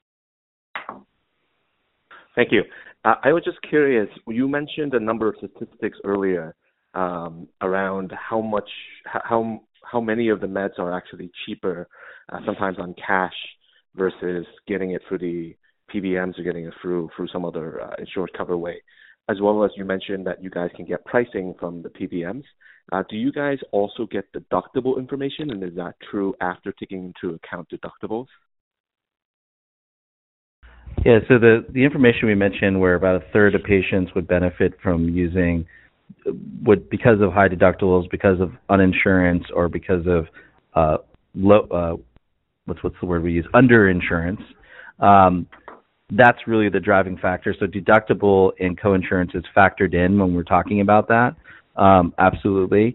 Thank you. I was just curious. You mentioned a number of statistics earlier around how many of the meds are actually cheaper, sometimes on cash versus getting it through the PBMs or getting it through some other insurance cover way, as well as you mentioned that you guys can get pricing from the PBMs. Do you guys also get deductible information, and is that true after taking into account deductibles? Yeah, so the information we mentioned where about a third of patients would benefit from using because of high deductibles, because of uninsurance, or because of what's the word we use, underinsurance. That's really the driving factor. So deductible and coinsurance is factored in when we're talking about that. Absolutely.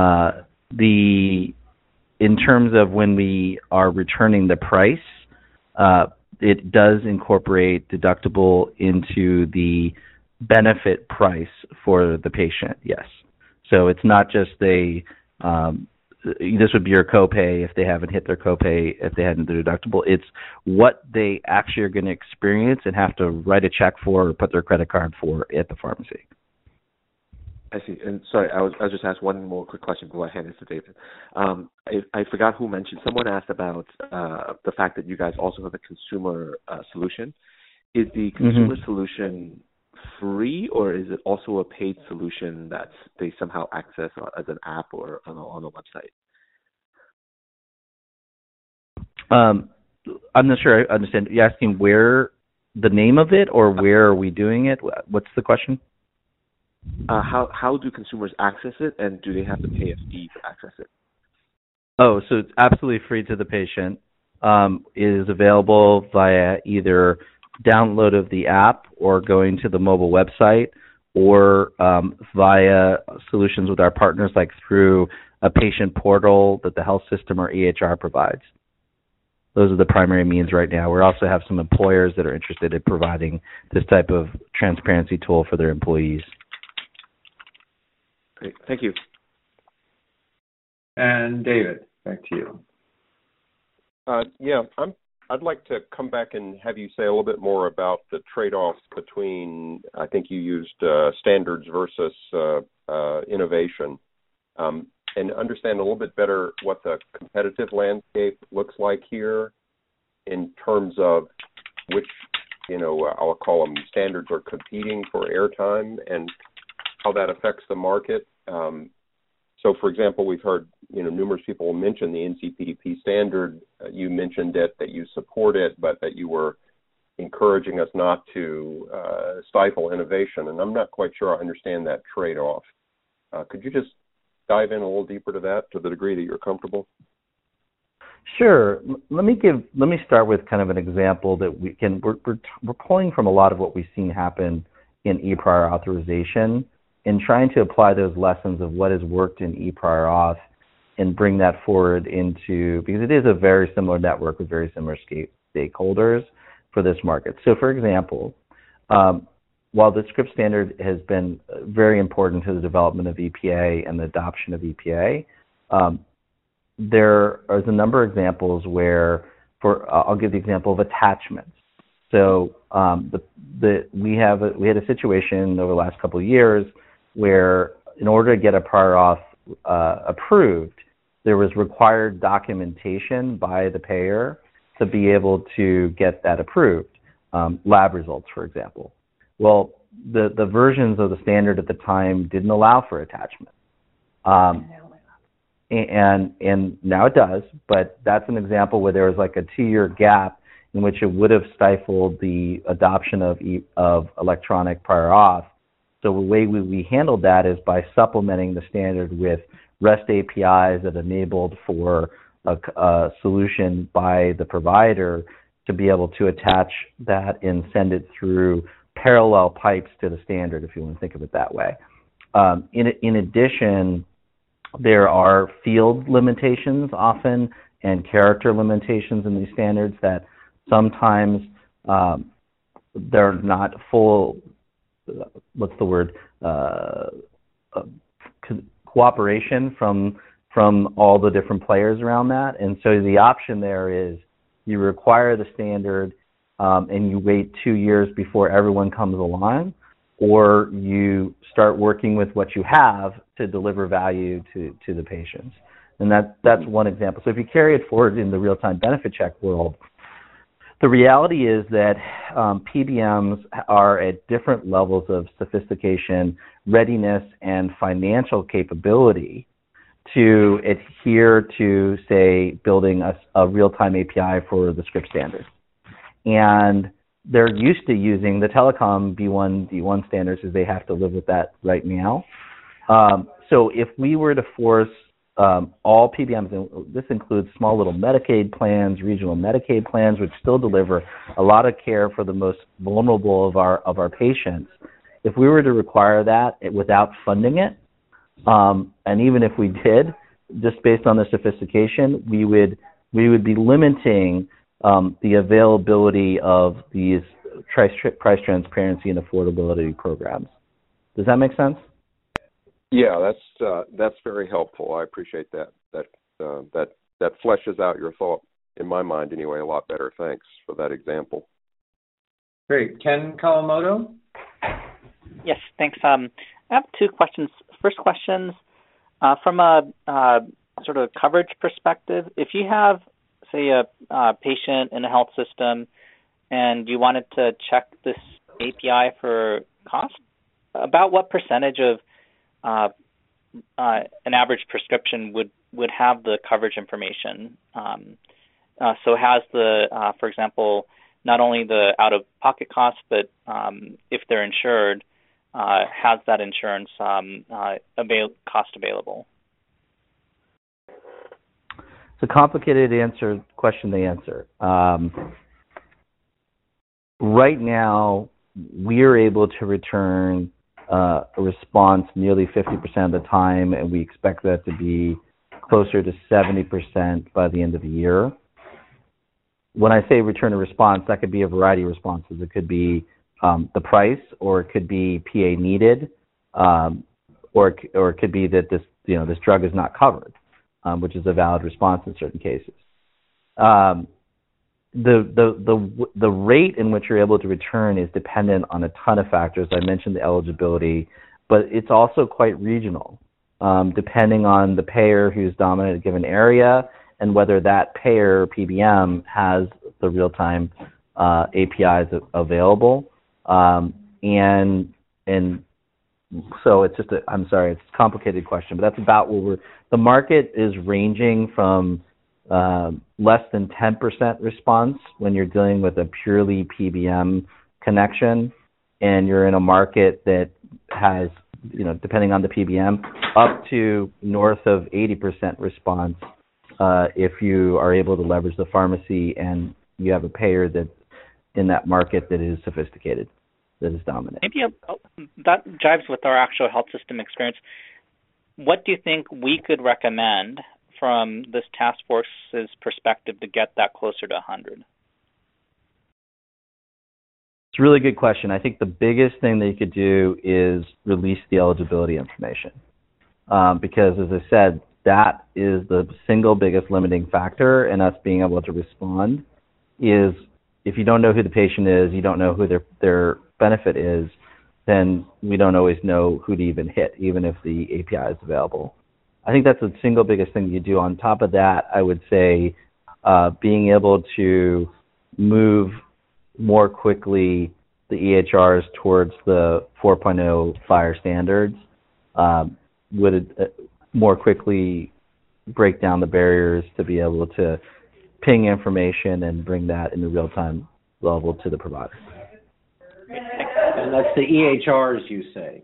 In terms of when we are returning the price, it does incorporate deductible into the benefit price for the patient, yes. So it's not just a this would be your copay if they haven't hit their copay, if they hadn't their deductible. It's what they actually are going to experience and have to write a check for or put their credit card for at the pharmacy. I see. And sorry, I'll just ask one more quick question before I hand it to David. I forgot who mentioned. Someone asked about the fact that you guys also have a consumer solution. Is the consumer solution free, or is it also a paid solution that they somehow access as an app or on a website? I'm not sure I understand. You're asking where the name of it, or where are we doing it? What's the question? How do consumers access it, and do they have to pay a fee to access it? Oh, so it's absolutely free to the patient. It is available via either download of the app or going to the mobile website, or via solutions with our partners, like through a patient portal that the health system or EHR provides. Those are the primary means right now. We also have some employers that are interested in providing this type of transparency tool for their employees. Great. Thank you. And David, back to you. I'd like to come back and have you say a little bit more about the trade-offs between, I think you used standards versus innovation, and understand a little bit better what the competitive landscape looks like here in terms of which, I'll call them standards, are competing for airtime and how that affects the market. So, for example, we've heard numerous people mention the NCPDP standard. You mentioned it, that you support it, but that you were encouraging us not to stifle innovation. And I'm not quite sure I understand that trade-off. Could you just dive in a little deeper to that, to the degree that you're comfortable? Sure. Let me start with kind of an example that we're pulling from a lot of what we've seen happen in e-prior authorization, and trying to apply those lessons of what has worked in e-prior auth and bring that forward into, because it is a very similar network with very similar stakeholders for this market. So, for example, while the script standard has been very important to the development of EPA and the adoption of EPA, there is a number of examples where, I'll give the example of attachments. So we had a situation over the last couple of years where, in order to get a prior auth approved, there was required documentation by the payer to be able to get that approved, lab results, for example. Well, the versions of the standard at the time didn't allow for attachment. And now it does, but that's an example where there was like a 2-year gap in which it would have stifled the adoption of electronic prior auth. So the way we handled that is by supplementing the standard with REST APIs that enabled for a solution by the provider to be able to attach that and send it through parallel pipes to the standard, if you want to think of it that way. In addition, there are field limitations often and character limitations in these standards that sometimes they're not full, cooperation from all the different players around that. And so the option there is you require the standard and you wait 2 years before everyone comes along, or you start working with what you have to deliver value to the patients. And that's one example. So if you carry it forward in the real-time benefit check world, the reality is that PBMs are at different levels of sophistication, readiness, and financial capability to adhere to, say, building a real-time API for the script standard. And they're used to using the telecom B1, D1 standards, as they have to live with that right now. So if we were to force all PBMs, and this includes small little Medicaid plans, regional Medicaid plans, which still deliver a lot of care for the most vulnerable of our patients. If we were to require that without funding it, and even if we did, just based on the sophistication, we would be limiting the availability of these price transparency and affordability programs. Does that make sense? Yeah, that's very helpful. I appreciate that. That fleshes out your thought, in my mind anyway, a lot better. Thanks for that example. Great. Ken Kawamoto? Yes, thanks. I have two questions. First questions, from a sort of coverage perspective, if you have, say, a patient in a health system and you wanted to check this API for cost, about what percentage of an average prescription would have the coverage information? So has the, for example, not only the out-of-pocket cost, but if they're insured, has that insurance cost available? It's a complicated question to answer. Right now, we're able to return a response nearly 50% of the time, and we expect that to be closer to 70% by the end of the year. When I say return a response, that could be a variety of responses. It could be the price, or it could be PA needed, or it could be that this drug is not covered, which is a valid response in certain cases. The rate in which you're able to return is dependent on a ton of factors. I mentioned the eligibility, but it's also quite regional, depending on the payer who's dominant in a given area and whether that payer, PBM, has the real-time APIs available. And so it's just it's a complicated question, but that's about where the market is ranging from less than 10% response when you're dealing with a purely PBM connection, and you're in a market that has, depending on the PBM, up to north of 80% response if you are able to leverage the pharmacy and you have a payer that's in that market that is sophisticated, that is dominant. Maybe that jives with our actual health system experience. What do you think we could recommend from this task force's perspective to get that closer to 100? It's a really good question. I think the biggest thing that you could do is release the eligibility information. Because, as I said, that is the single biggest limiting factor in us being able to respond, is if you don't know who the patient is, you don't know who their benefit is, then we don't always know who to even hit, even if the API is available. I think that's the single biggest thing you do. On top of that, I would say being able to move more quickly the EHRs towards the 4.0 FHIR standards would more quickly break down the barriers to be able to ping information and bring that in the real-time level to the provider. And that's the EHRs, you say?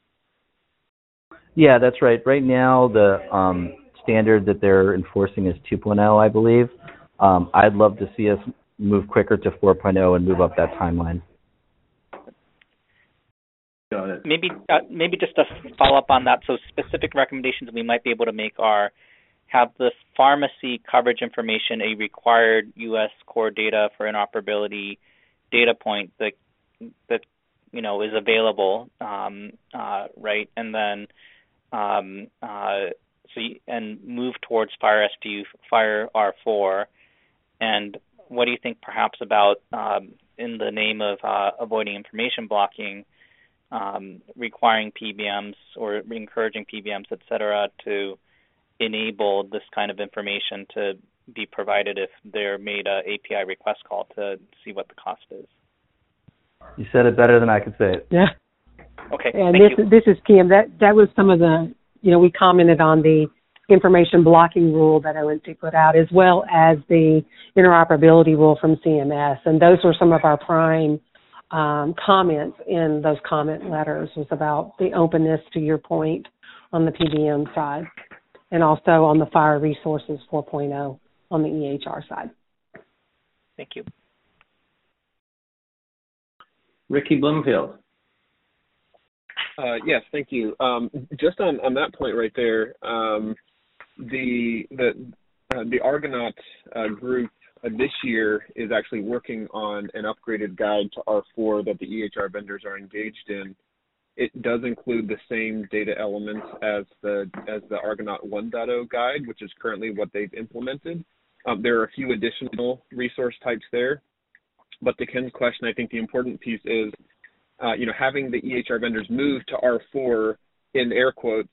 Yeah, that's right. Right now, the standard that they're enforcing is 2.0, I believe. I'd love to see us move quicker to 4.0 and move up that timeline. Got it. Maybe just to follow up on that, so specific recommendations we might be able to make are have the pharmacy coverage information a required U.S. core data for interoperability data point that is available, right? And then and move towards FHIR SDU, FHIR R4. And what do you think perhaps about, in the name of avoiding information blocking, requiring PBMs or encouraging PBMs, et cetera, to enable this kind of information to be provided if they're made a API request call to see what the cost is? You said it better than I could say it. Yeah. Okay. And this is Kim. That was some of the, we commented on the information blocking rule that ONC put out, as well as the interoperability rule from CMS. And those were some of our prime comments in those comment letters, was about the openness, to your point, on the PBM side, and also on the FHIR Resources 4.0 on the EHR side. Thank you. Ricky Bloomfield. Yes, thank you. Just on that point right there, the Argonaut group this year is actually working on an upgraded guide to R4 that the EHR vendors are engaged in. it does include the same data elements as the Argonaut 1.0 guide, which is currently what they've implemented. There are a few additional resource types there, but to Ken's question, I think the important piece is, having the EHR vendors move to R4 in air quotes,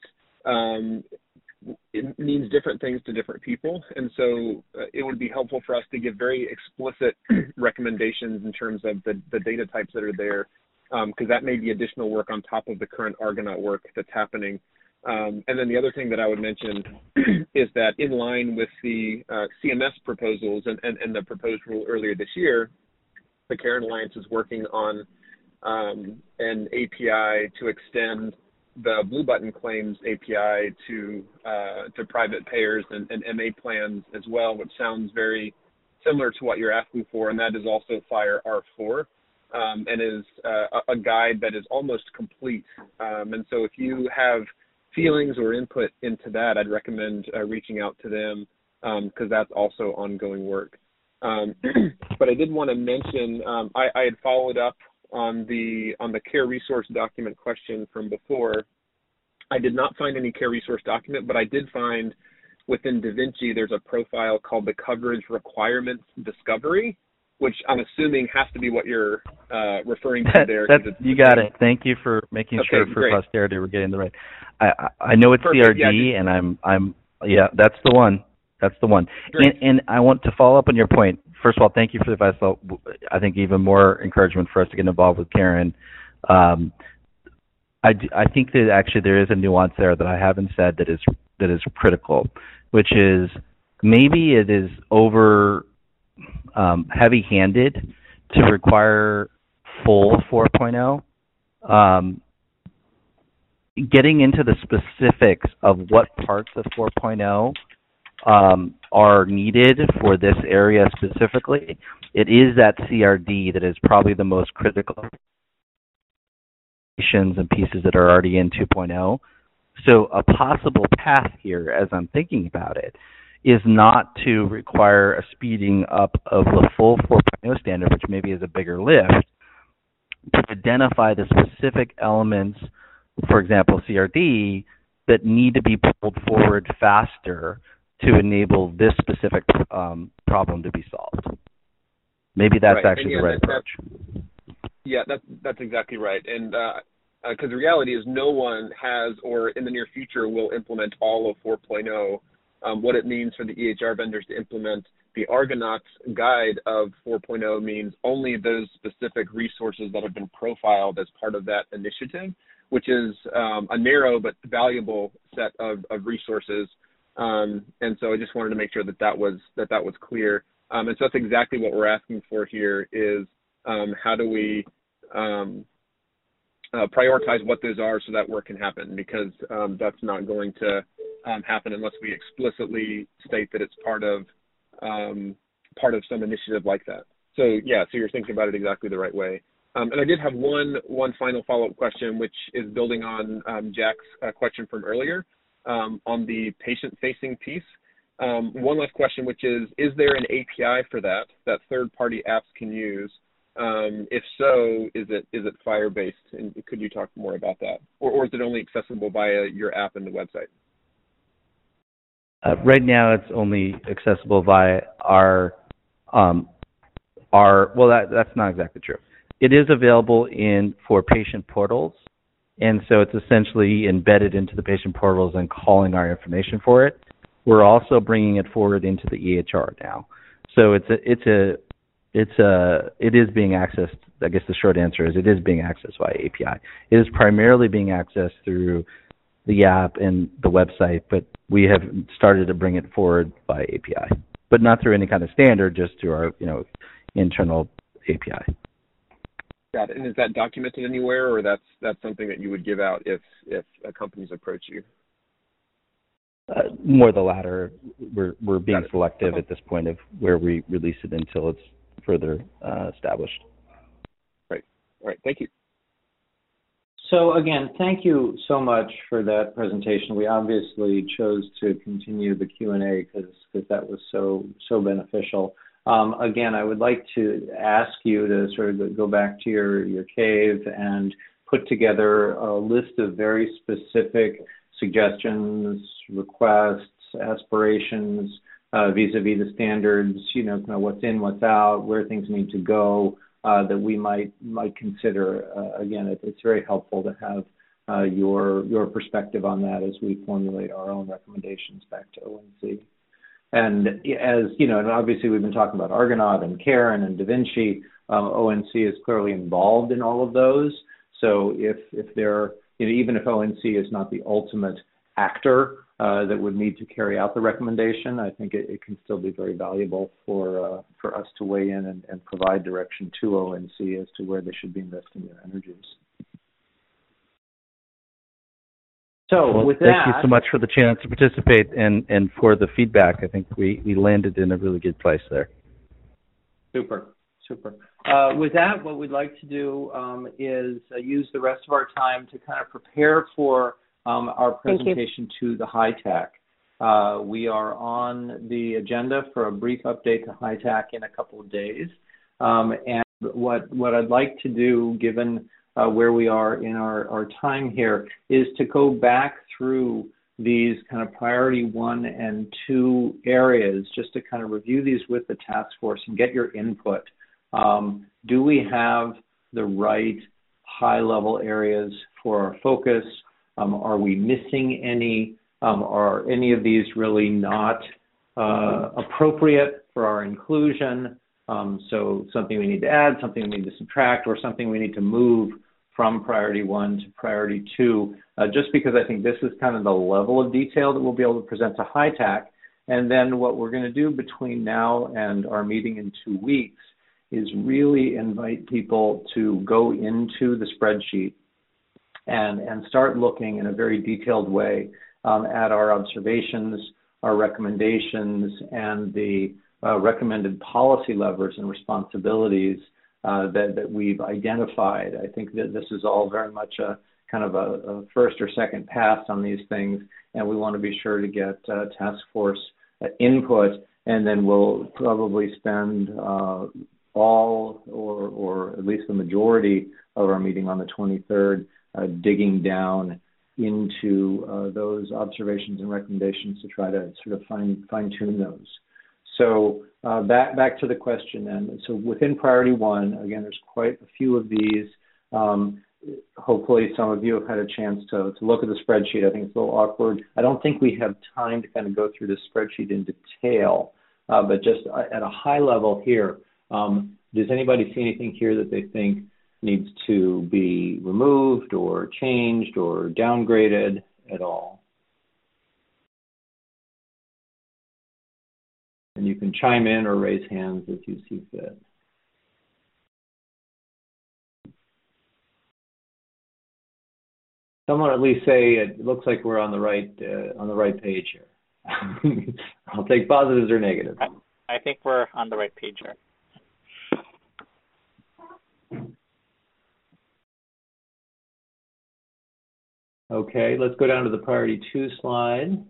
it means different things to different people, and so it would be helpful for us to give very explicit recommendations in terms of the data types that are there, because that may be additional work on top of the current Argonaut work that's happening. And then the other thing that I would mention is that in line with the CMS proposals and the proposed rule earlier this year, the Karen Alliance is working on an API to extend the Blue Button claims API to private payers and MA plans as well, which sounds very similar to what you're asking for, and that is also FHIR R4, and is a guide that is almost complete. And so if you have feelings or input into that, I'd recommend reaching out to them, because that's also ongoing work. But I did want to mention, I had followed up on the care resource document question from before. I did not find any care resource document, but I did find within DaVinci there's a profile called the Coverage Requirements Discovery, which I'm assuming has to be what you're referring to there. You got it. Thank you for making sure for great. posterity we're getting the right. I know it's Perfect. CRD, and I'm that's the one. That's the one. And I want to follow up on your point. First of all, thank you for the advice. I think even more encouragement for us to get involved with Karen. I think that actually there is a nuance there that I haven't said that is critical, which is maybe it is over heavy-handed to require full 4.0. Getting into the specifics of what parts of 4.0 are needed for this area specifically, it is that CRD that is probably the most critical and pieces that are already in 2.0. So a possible path here, as I'm thinking about it, is not to require a speeding up of the full 4.0 standard, which maybe is a bigger lift, to identify the specific elements, for example, CRD, that need to be pulled forward faster to enable this specific problem to be solved. Maybe that's right. actually the right approach. Yeah, that's exactly right. And because the reality is no one has or in the near future will implement all of 4.0. What it means for the EHR vendors to implement the Argonaut guide of 4.0 means only those specific resources that have been profiled as part of that initiative, which is a narrow but valuable set of resources. And so I just wanted to make sure that was clear. And so that's exactly what we're asking for here is how do we prioritize what those are so that work can happen, because that's not going to happen unless we explicitly state that it's part of some initiative like that. So yeah, so you're thinking about it exactly the right way. And I did have one final follow-up question, which is building on Jack's question from earlier on the patient-facing piece. One last question, which is there an API for that third-party apps can use? If so, is it FHIR-based? And could you talk more about that? Or is it only accessible via your app and the website? Right now, it's only accessible via our well, that's not exactly true. It is available for patient portals, and so it's essentially embedded into the patient portals and calling our information for it. We're also bringing it forward into the EHR now, so it is being accessed. I guess the short answer is it is being accessed via API. It is primarily being accessed through the app and the website, but we have started to bring it forward by API, but not through any kind of standard, just through our internal API. Got it. And is that documented anywhere, or that's something that you would give out if companies approach you? More the latter. We're being selective at this point of where we release it until it's further established. Right. All right. Thank you. So again, thank you so much for that presentation. We obviously chose to continue the Q&A because that was so beneficial. Again, I would like to ask you to sort of go back to your cave and put together a list of very specific suggestions, requests, aspirations vis-a-vis the standards, kind of what's in, what's out, where things need to go, that we might consider. Again, it's very helpful to have your perspective on that as we formulate our own recommendations back to ONC. And as and obviously we've been talking about Argonaut and Karen and Da Vinci. ONC is clearly involved in all of those. So if they're, even if ONC is not the ultimate actor that would need to carry out the recommendation, I think it can still be very valuable for us to weigh in and provide direction to ONC as to where they should be investing their energies. So with that, thank you so much for the chance to participate and for the feedback. I think we landed in a really good place there. Super. With that, what we'd like to do is use the rest of our time to kind of prepare for our presentation to the HITAC. We are on the agenda for a brief update to HITAC in a couple of days. And what I'd like to do, given where we are in our time here, is to go back through these kind of priority 1 and 2 areas, just to kind of review these with the task force and get your input. Do we have the right high-level areas for our focus? Are we missing any? Are any of these really not appropriate for our inclusion? So something we need to add, something we need to subtract, or something we need to move from priority 1 to priority 2, just because I think this is kind of the level of detail that we'll be able to present to HITAC. And then what we're going to do between now and our meeting in 2 weeks is really invite people to go into the spreadsheet and start looking in a very detailed way at our observations, our recommendations, and the recommended policy levers and responsibilities that we've identified. I think that this is all very much a kind of a first or second pass on these things, and we want to be sure to get task force input, and then we'll probably spend all or at least the majority of our meeting on the 23rd digging down into those observations and recommendations to try to sort of fine-tune those. So back to the question then. So within priority 1, again, there's quite a few of these. Hopefully some of you have had a chance to look at the spreadsheet. I think it's a little awkward. I don't think we have time to kind of go through this spreadsheet in detail, but just at a high level here, does anybody see anything here that they think needs to be removed or changed or downgraded at all? And you can chime in or raise hands if you see fit. Someone at least say it looks like we're on the right page here. I'll take positives or negatives. I think we're on the right page here. Okay, let's go down to the priority 2 slide.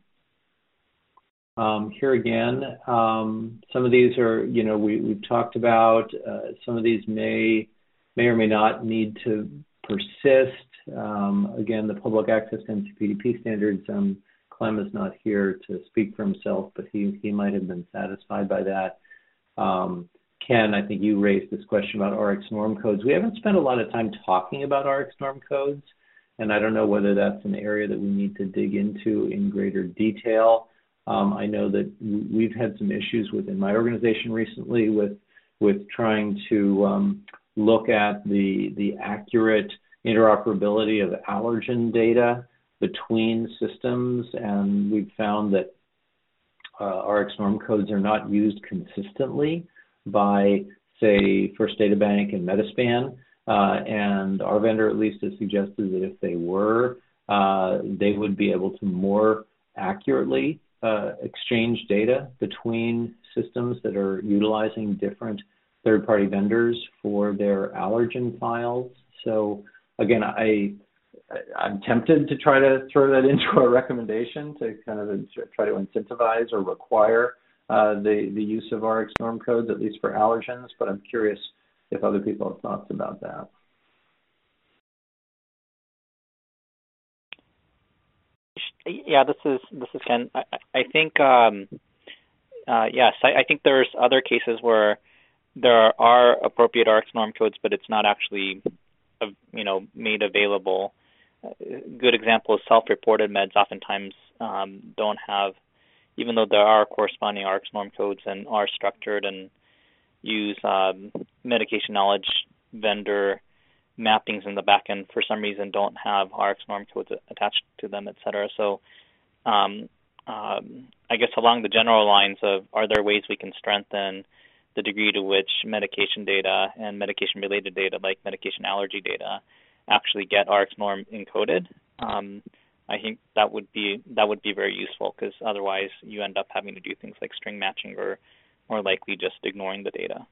Here again, some of these are, we've talked about. Some of these may or may not need to persist. Again, the public access to MCPDP standards, Clem is not here to speak for himself, but he might have been satisfied by that. Ken, I think you raised this question about RX norm codes. We haven't spent a lot of time talking about RX norm codes, and I don't know whether that's an area that we need to dig into in greater detail. I know that we've had some issues within my organization recently with trying to look at the accurate interoperability of allergen data between systems, and we've found that RX norm codes are not used consistently by, say, First Data Bank and Metaspan, and our vendor at least has suggested that if they were, they would be able to more accurately exchange data between systems that are utilizing different third-party vendors for their allergen files. So again, I'm tempted to try to throw that into our recommendation to kind of try to incentivize or require the use of RX norm codes, at least for allergens, but I'm curious if other people have thoughts about that. Yeah, this is Ken. I think yes, I think there's other cases where there are appropriate RX norm codes, but it's not actually made available. A good example is self-reported meds. Oftentimes don't have, even though there are corresponding RX norm codes and are structured and use medication knowledge vendor mappings in the back end, for some reason don't have RX norm codes attached to them, et cetera. So I guess along the general lines of, are there ways we can strengthen the degree to which medication data and medication-related data, like medication allergy data, actually get RX norm encoded? I think that would be very useful, because otherwise you end up having to do things like string matching or more likely just ignoring the data.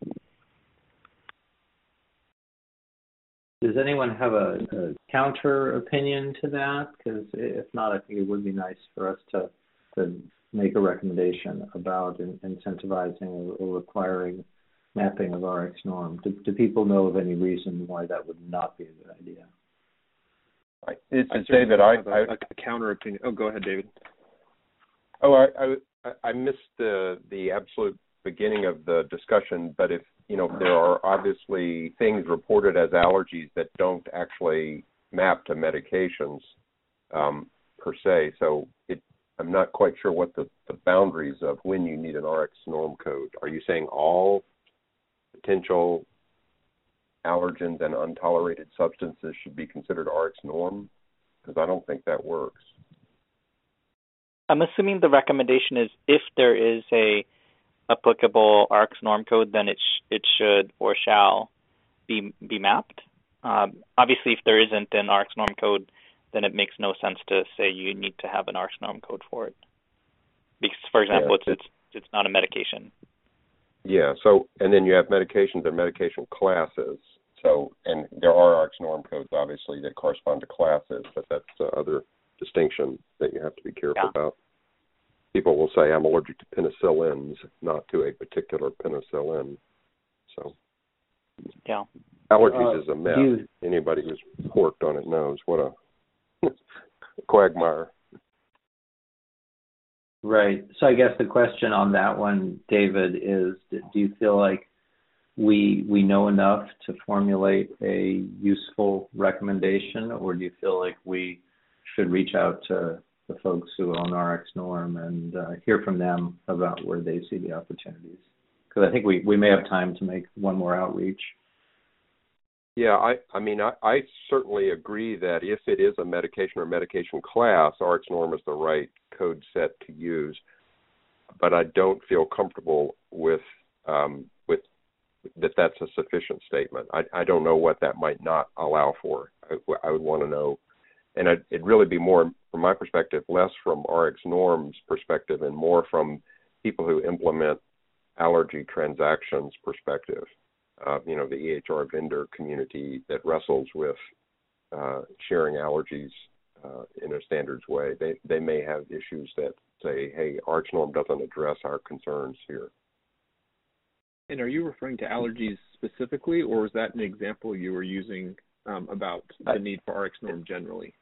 Does anyone have a counter opinion to that? Because if not, I think it would be nice for us to make a recommendation about incentivizing or requiring mapping of RX norm. Do people know of any reason why that would not be a good idea? It's David. I a counter opinion. Oh, go ahead, David. Oh, I missed the absolute beginning of the discussion, but if there are obviously things reported as allergies that don't actually map to medications per se, so I'm not quite sure what the boundaries of when you need an RX norm code. Are you saying all potential allergens and untolerated substances should be considered RX norm? Because I don't think that works. I'm assuming the recommendation is if there is a applicable RX norm code, then it should or shall be mapped. Obviously, if there isn't an RX norm code, then it makes no sense to say you need to have an RX norm code for it. Because, for example, it's not a medication. Yeah. So, and then you have medications and medication classes. So, and there are RX norm codes, obviously, that correspond to classes, but that's the other distinction that you have to be careful about. People will say, I'm allergic to penicillins, not to a particular penicillin. So, yeah, allergies is a mess. Anybody who's worked on it knows what a quagmire. Right. So I guess the question on that one, David, is do you feel like we know enough to formulate a useful recommendation, or do you feel like we should reach out to the folks who own RX norm and hear from them about where they see the opportunities? Because I think we may have time to make one more outreach. Yeah, I certainly agree that if it is a medication or medication class, RX norm is the right code set to use. But I don't feel comfortable with that that's a sufficient statement. I don't know what that might not allow for. I would want to know. And it'd really be more, from my perspective, less from RX norm's perspective and more from people who implement allergy transactions perspective. The EHR vendor community that wrestles with sharing allergies in a standards way. They may have issues that say, hey, RX norm doesn't address our concerns here. And are you referring to allergies specifically, or was that an example you were using about the need for RX norm generally?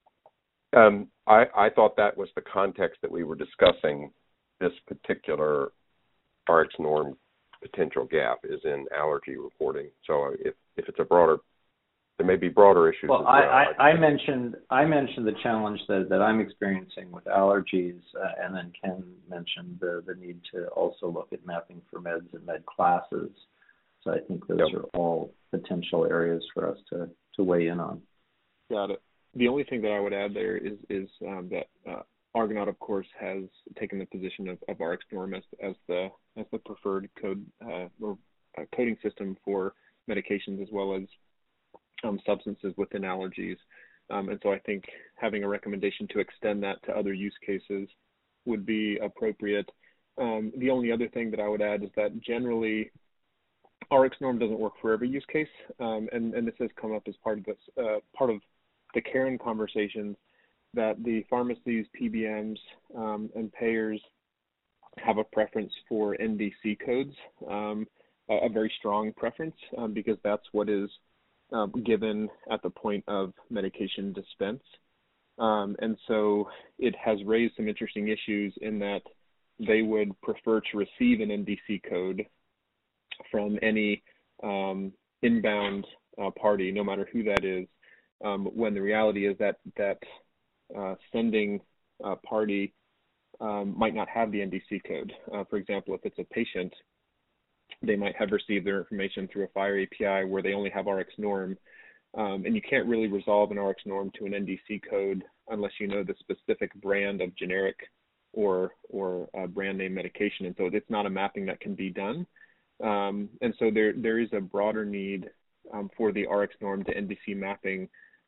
I thought that was the context that we were discussing. This particular RX norm potential gap is in allergy reporting. So if it's a broader, there may be broader issues. Well, as well. I mentioned the challenge that I'm experiencing with allergies, and then Ken mentioned the need to also look at mapping for meds and med classes. So I think those are all potential areas for us to weigh in on. Got it. The only thing that I would add there is that Argonaut, of course, has taken the position of RX norm as the preferred code or coding system for medications as well as substances within allergies. And so I think having a recommendation to extend that to other use cases would be appropriate. The only other thing that I would add is that generally RX norm doesn't work for every use case, and this has come up as part of the Karen conversations, that the pharmacies, PBMs, and payers have a preference for NDC codes, a very strong preference, because that's what is given at the point of medication dispense. And so it has raised some interesting issues in that they would prefer to receive an NDC code from any inbound party, no matter who that is, when the reality is that sending party might not have the NDC code. For example, if it's a patient, they might have received their information through a FHIR API where they only have RxNorm, and you can't really resolve an RxNorm to an NDC code unless you know the specific brand of generic or brand name medication, and so it's not a mapping that can be done. And so there is a broader need for the RxNorm to NDC mapping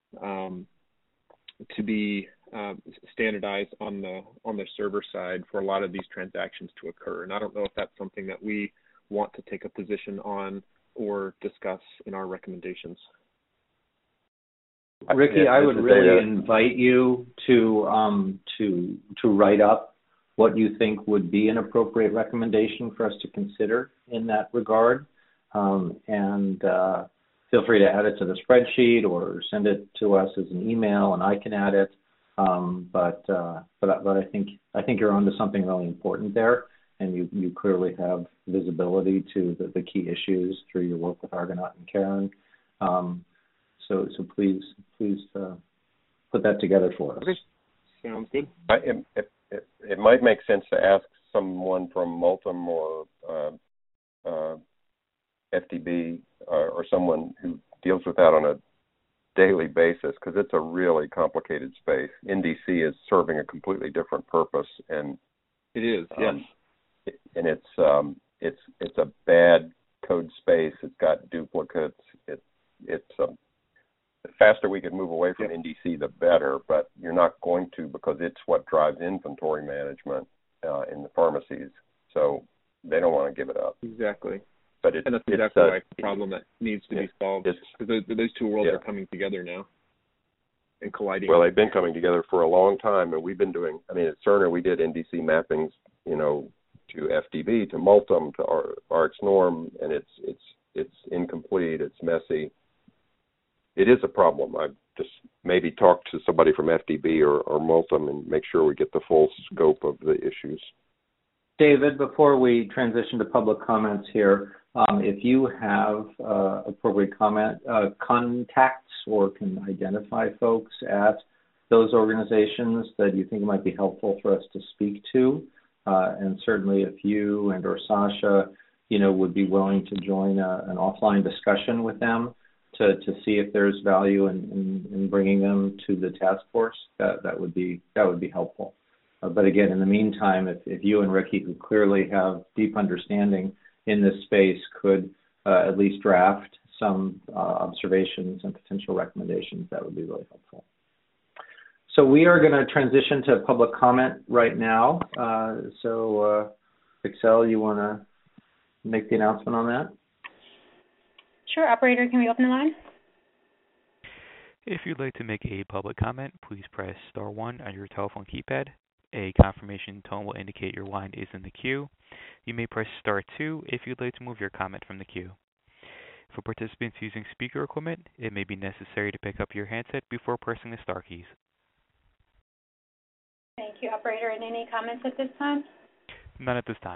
to be standardized on the server side for a lot of these transactions to occur. And I don't know if that's something that we want to take a position on or discuss in our recommendations. Ricky, I would really invite you to write up what you think would be an appropriate recommendation for us to consider in that regard, and feel free to add it to the spreadsheet or send it to us as an email, and I can add it. But I think you're onto something really important there, and you clearly have visibility to the key issues through your work with Argonaut and Karen. So please put that together for us. Okay. Sounds good. It might make sense to ask someone from Multum or FDB or someone who deals with that on a daily basis, because it's a really complicated space. NDC is serving a completely different purpose, and it is, yes. And it's a bad code space. It's got duplicates. The faster we can move away from NDC, the better, but you're not going to, because it's what drives inventory management in the pharmacies. So they don't want to give it up. Exactly. But and that's exactly why it's a problem that needs to be solved, because those two worlds are coming together now and colliding. Well, they've been coming together for a long time, and we've been doing, at Cerner, we did NDC mappings, to FDB, to Multum, to RxNorm, and it's incomplete, it's messy. It is a problem. I just maybe talk to somebody from FDB or Multum and make sure we get the full scope of the issues. David, before we transition to public comments here, if you have appropriate contacts or can identify folks at those organizations that you think might be helpful for us to speak to, and certainly if you and or Sasha, would be willing to join an offline discussion with them to see if there's value in bringing them to the task force, that would be helpful. But again, in the meantime, if you and Ricky, who clearly have deep understanding in this space, could at least draft some observations and potential recommendations, that would be really helpful. So we are going to transition to public comment right now. Excel, you want to make the announcement on that? Sure. Operator, can we open the line? If you'd like to make a public comment, please press star 1 on your telephone keypad. A confirmation tone will indicate your line is in the queue. You may press star 2 if you'd like to move your comment from the queue. For participants using speaker equipment, it may be necessary to pick up your handset before pressing the star keys. Thank you, Operator. And any comments at this time? None at this time.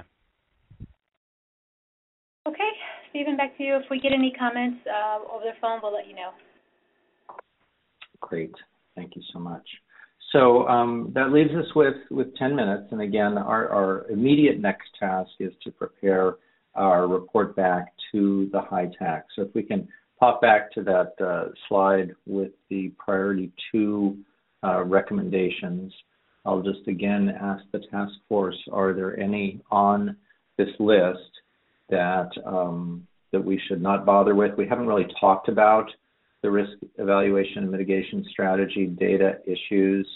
Okay. Stephen, back to you. If we get any comments over the phone, we'll let you know. Great. Thank you so much. So that leaves us with 10 minutes. And again, our immediate next task is to prepare our report back to the HITAC. So if we can pop back to that slide with the priority 2 recommendations, I'll just again ask the task force, are there any on this list that we should not bother with? We haven't really talked about the risk evaluation and mitigation strategy data issues.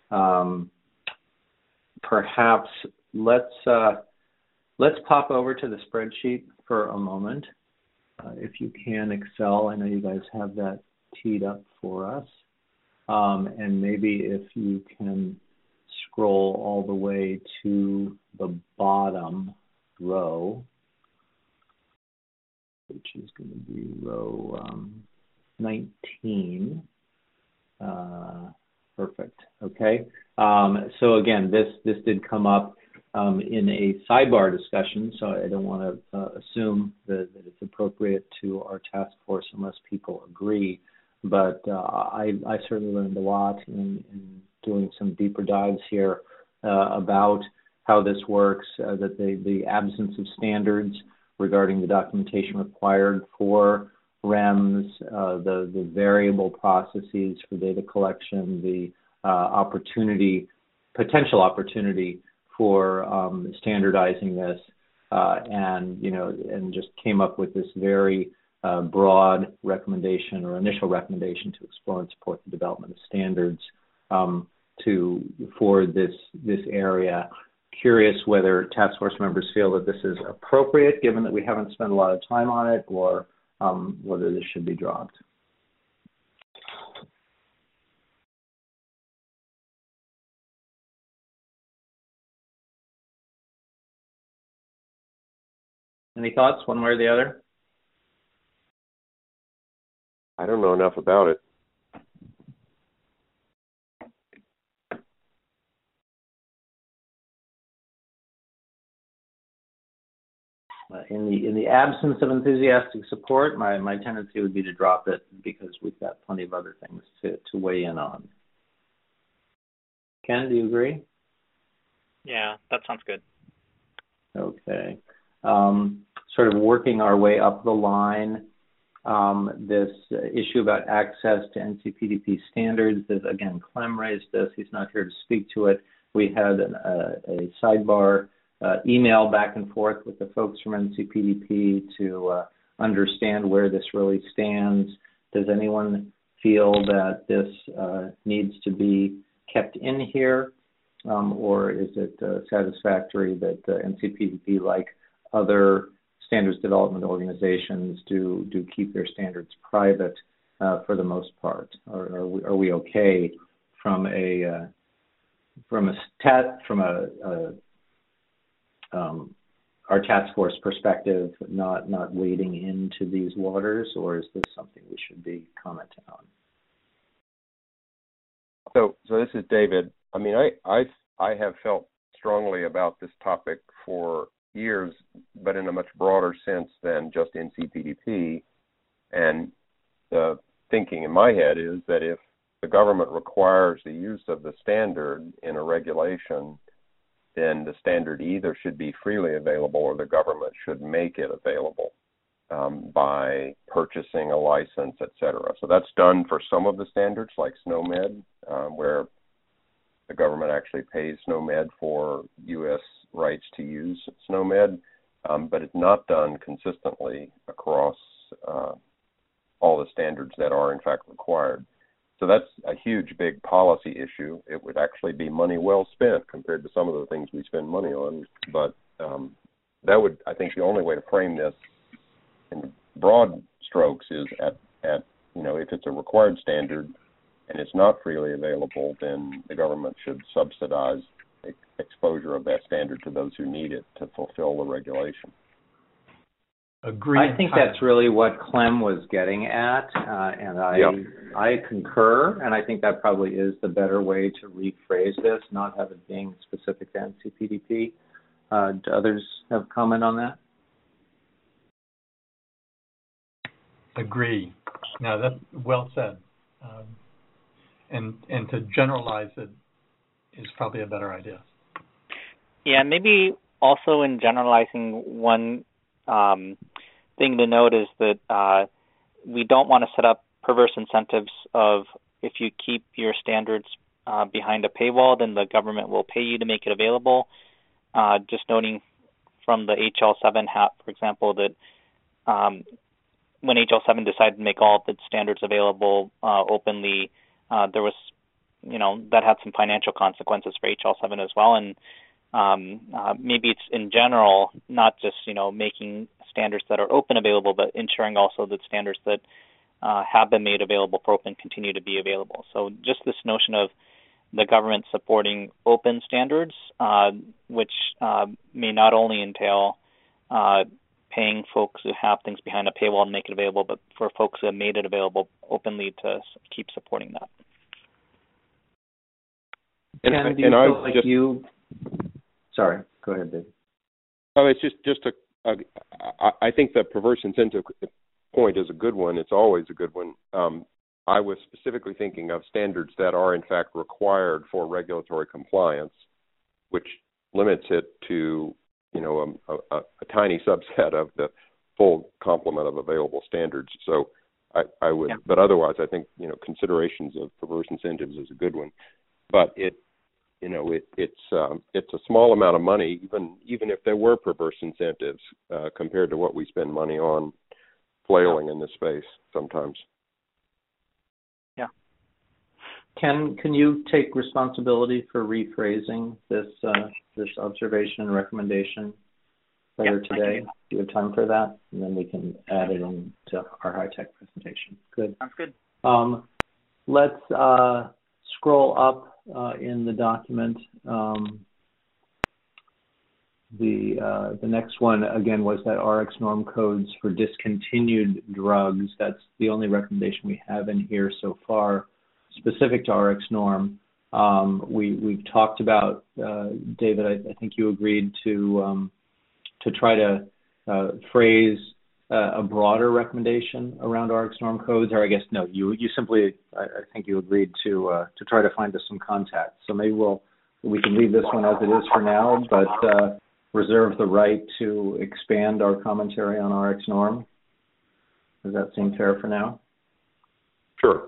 Perhaps let's pop over to the spreadsheet for a moment. If you can, Excel, I know you guys have that teed up for us. And maybe if you can scroll all the way to the bottom row, which is going to be row 19. Perfect. Okay. So again, this did come up in a sidebar discussion, so I don't want to assume that it's appropriate to our task force unless people agree. But I certainly learned a lot in doing some deeper dives here about how this works, that the absence of standards regarding the documentation required for REMS, the variable processes for data collection, the potential opportunity for standardizing this, and just came up with this very broad recommendation or initial recommendation to explore and support the development of standards for this area. Curious whether task force members feel that this is appropriate, given that we haven't spent a lot of time on it, or whether this should be dropped. Any thoughts, one way or the other? I don't know enough about it. In the absence of enthusiastic support, my tendency would be to drop it because we've got plenty of other things to weigh in on. Ken, do you agree? Yeah, that sounds good. Okay. Sort of working our way up the line, this issue about access to NCPDP standards, again, Clem raised this. He's not here to speak to it. We had a sidebar email back and forth with the folks from NCPDP to understand where this really stands. Does anyone feel that this needs to be kept in here, or is it satisfactory that NCPDP, like other standards development organizations, do keep their standards private for the most part? Or are we okay from our task force perspective, not wading into these waters, or is this something we should be commenting on? So this is David. I mean, I have felt strongly about this topic for years, but in a much broader sense than just NCPDP. And the thinking in my head is that if the government requires the use of the standard in a regulation, then the standard either should be freely available or the government should make it available by purchasing a license, et cetera. So that's done for some of the standards, like SNOMED, where the government actually pays SNOMED for U.S. rights to use SNOMED, but it's not done consistently across all the standards that are in fact required. So that's a huge, big policy issue. It would actually be money well spent compared to some of the things we spend money on. But that would, I think, the only way to frame this in broad strokes is at if it's a required standard and it's not freely available, then the government should subsidize exposure of that standard to those who need it to fulfill the regulation. Agree. I think that's really what Clem was getting at, and I concur, and I think that probably is the better way to rephrase this, not have it being specific to NCPDP. Do others have comment on that? Agree. No, that's well said. And to generalize it is probably a better idea. Yeah, maybe also in generalizing, one thing to note is that we don't want to set up perverse incentives of if you keep your standards behind a paywall, then the government will pay you to make it available. Just noting from the HL7 for example, that when HL7 decided to make all of its standards available openly, there was, that had some financial consequences for HL7 as well. And maybe it's in general, not just, making standards that are open available, but ensuring also that standards that have been made available for open continue to be available. So just this notion of the government supporting open standards, which may not only entail paying folks who have things behind a paywall to make it available, but for folks who have made it available openly to keep supporting that. Ken, do you feel like you... Sorry, go ahead, Dave. Oh, it's just I think the perverse incentive point is a good one. It's always a good one. I was specifically thinking of standards that are in fact required for regulatory compliance, which limits it to, a tiny subset of the full complement of available standards. So I would, but otherwise I think, considerations of perverse incentives is a good one. But it's a small amount of money, even if there were perverse incentives, compared to what we spend money on flailing in this space sometimes. Yeah. Ken, can you take responsibility for rephrasing this observation and recommendation later today? Do you have time for that? And then we can add it into our high-tech presentation. Good. Sounds good. Let's scroll up in the document. The next one, again, was that RX norm codes for discontinued drugs. That's the only recommendation we have in here so far specific to RX norm. We've talked about, David, I think you agreed to try to phrase a broader recommendation around RX norm codes, or I guess, no, you simply, I think you agreed to try to find us some contacts. So maybe we can leave this one as it is for now, but reserve the right to expand our commentary on RX norm. Does that seem fair for now? Sure.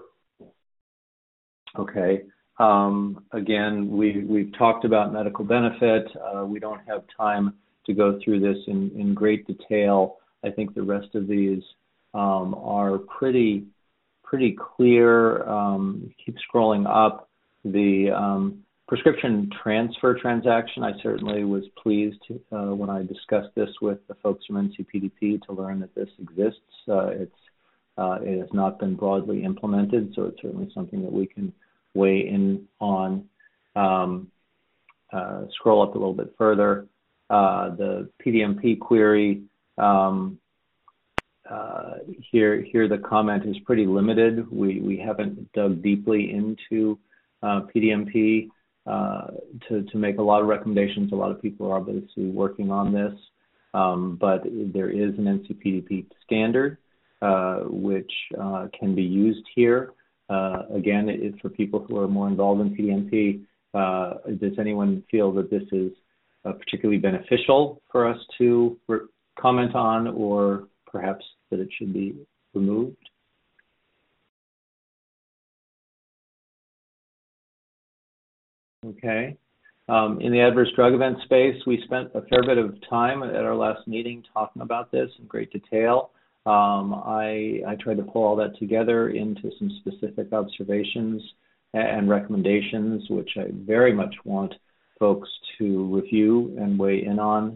Okay. Again, we've talked about medical benefit. We don't have time to go through this in great detail. I think the rest of these are pretty clear. Keep scrolling up. The prescription transfer transaction, I certainly was pleased when I discussed this with the folks from NCPDP to learn that this exists. It has not been broadly implemented, so it's certainly something that we can weigh in on. Scroll up a little bit further. The PDMP query, here the comment is pretty limited. We haven't dug deeply into PDMP to make a lot of recommendations. A lot of people are obviously working on this, but there is an NCPDP standard which can be used here. Again, it's for people who are more involved in PDMP. Does anyone feel that this is particularly beneficial for us to comment on, or perhaps that it should be removed? Okay. In the adverse drug event space, we spent a fair bit of time at our last meeting talking about this in great detail. I tried to pull all that together into some specific observations and recommendations, which I very much want folks to review and weigh in on.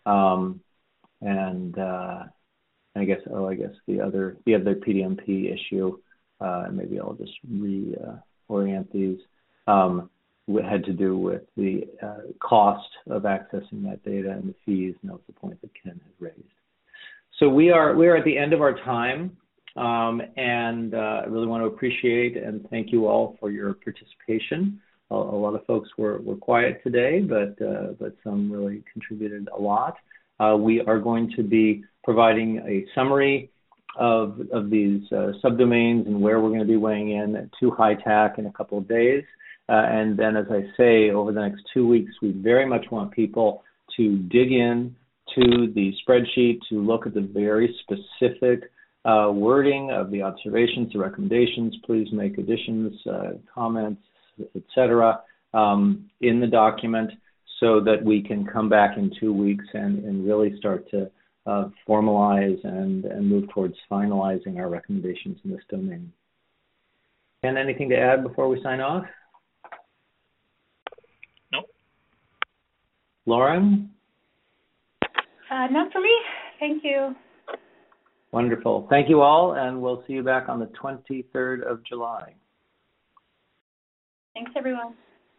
I guess the other PDMP issue, maybe I'll just reorient these, had to do with the cost of accessing that data and the fees, and that was the point that Ken had raised. So we are at the end of our time, and I really want to appreciate and thank you all for your participation. A lot of folks were quiet today, but some really contributed a lot. We are going to be providing a summary of these subdomains and where we're going to be weighing in to HITAC in a couple of days. And then, as I say, over the next 2 weeks, we very much want people to dig in to the spreadsheet, to look at the very specific wording of the observations, the recommendations. Please make additions, comments, etc., in the document, so that we can come back in 2 weeks and really start to formalize and move towards finalizing our recommendations in this domain. Ken, anything to add before we sign off? Nope. Lauren? Not for me. Thank you. Wonderful. Thank you all, and we'll see you back on the 23rd of July. Thanks, everyone.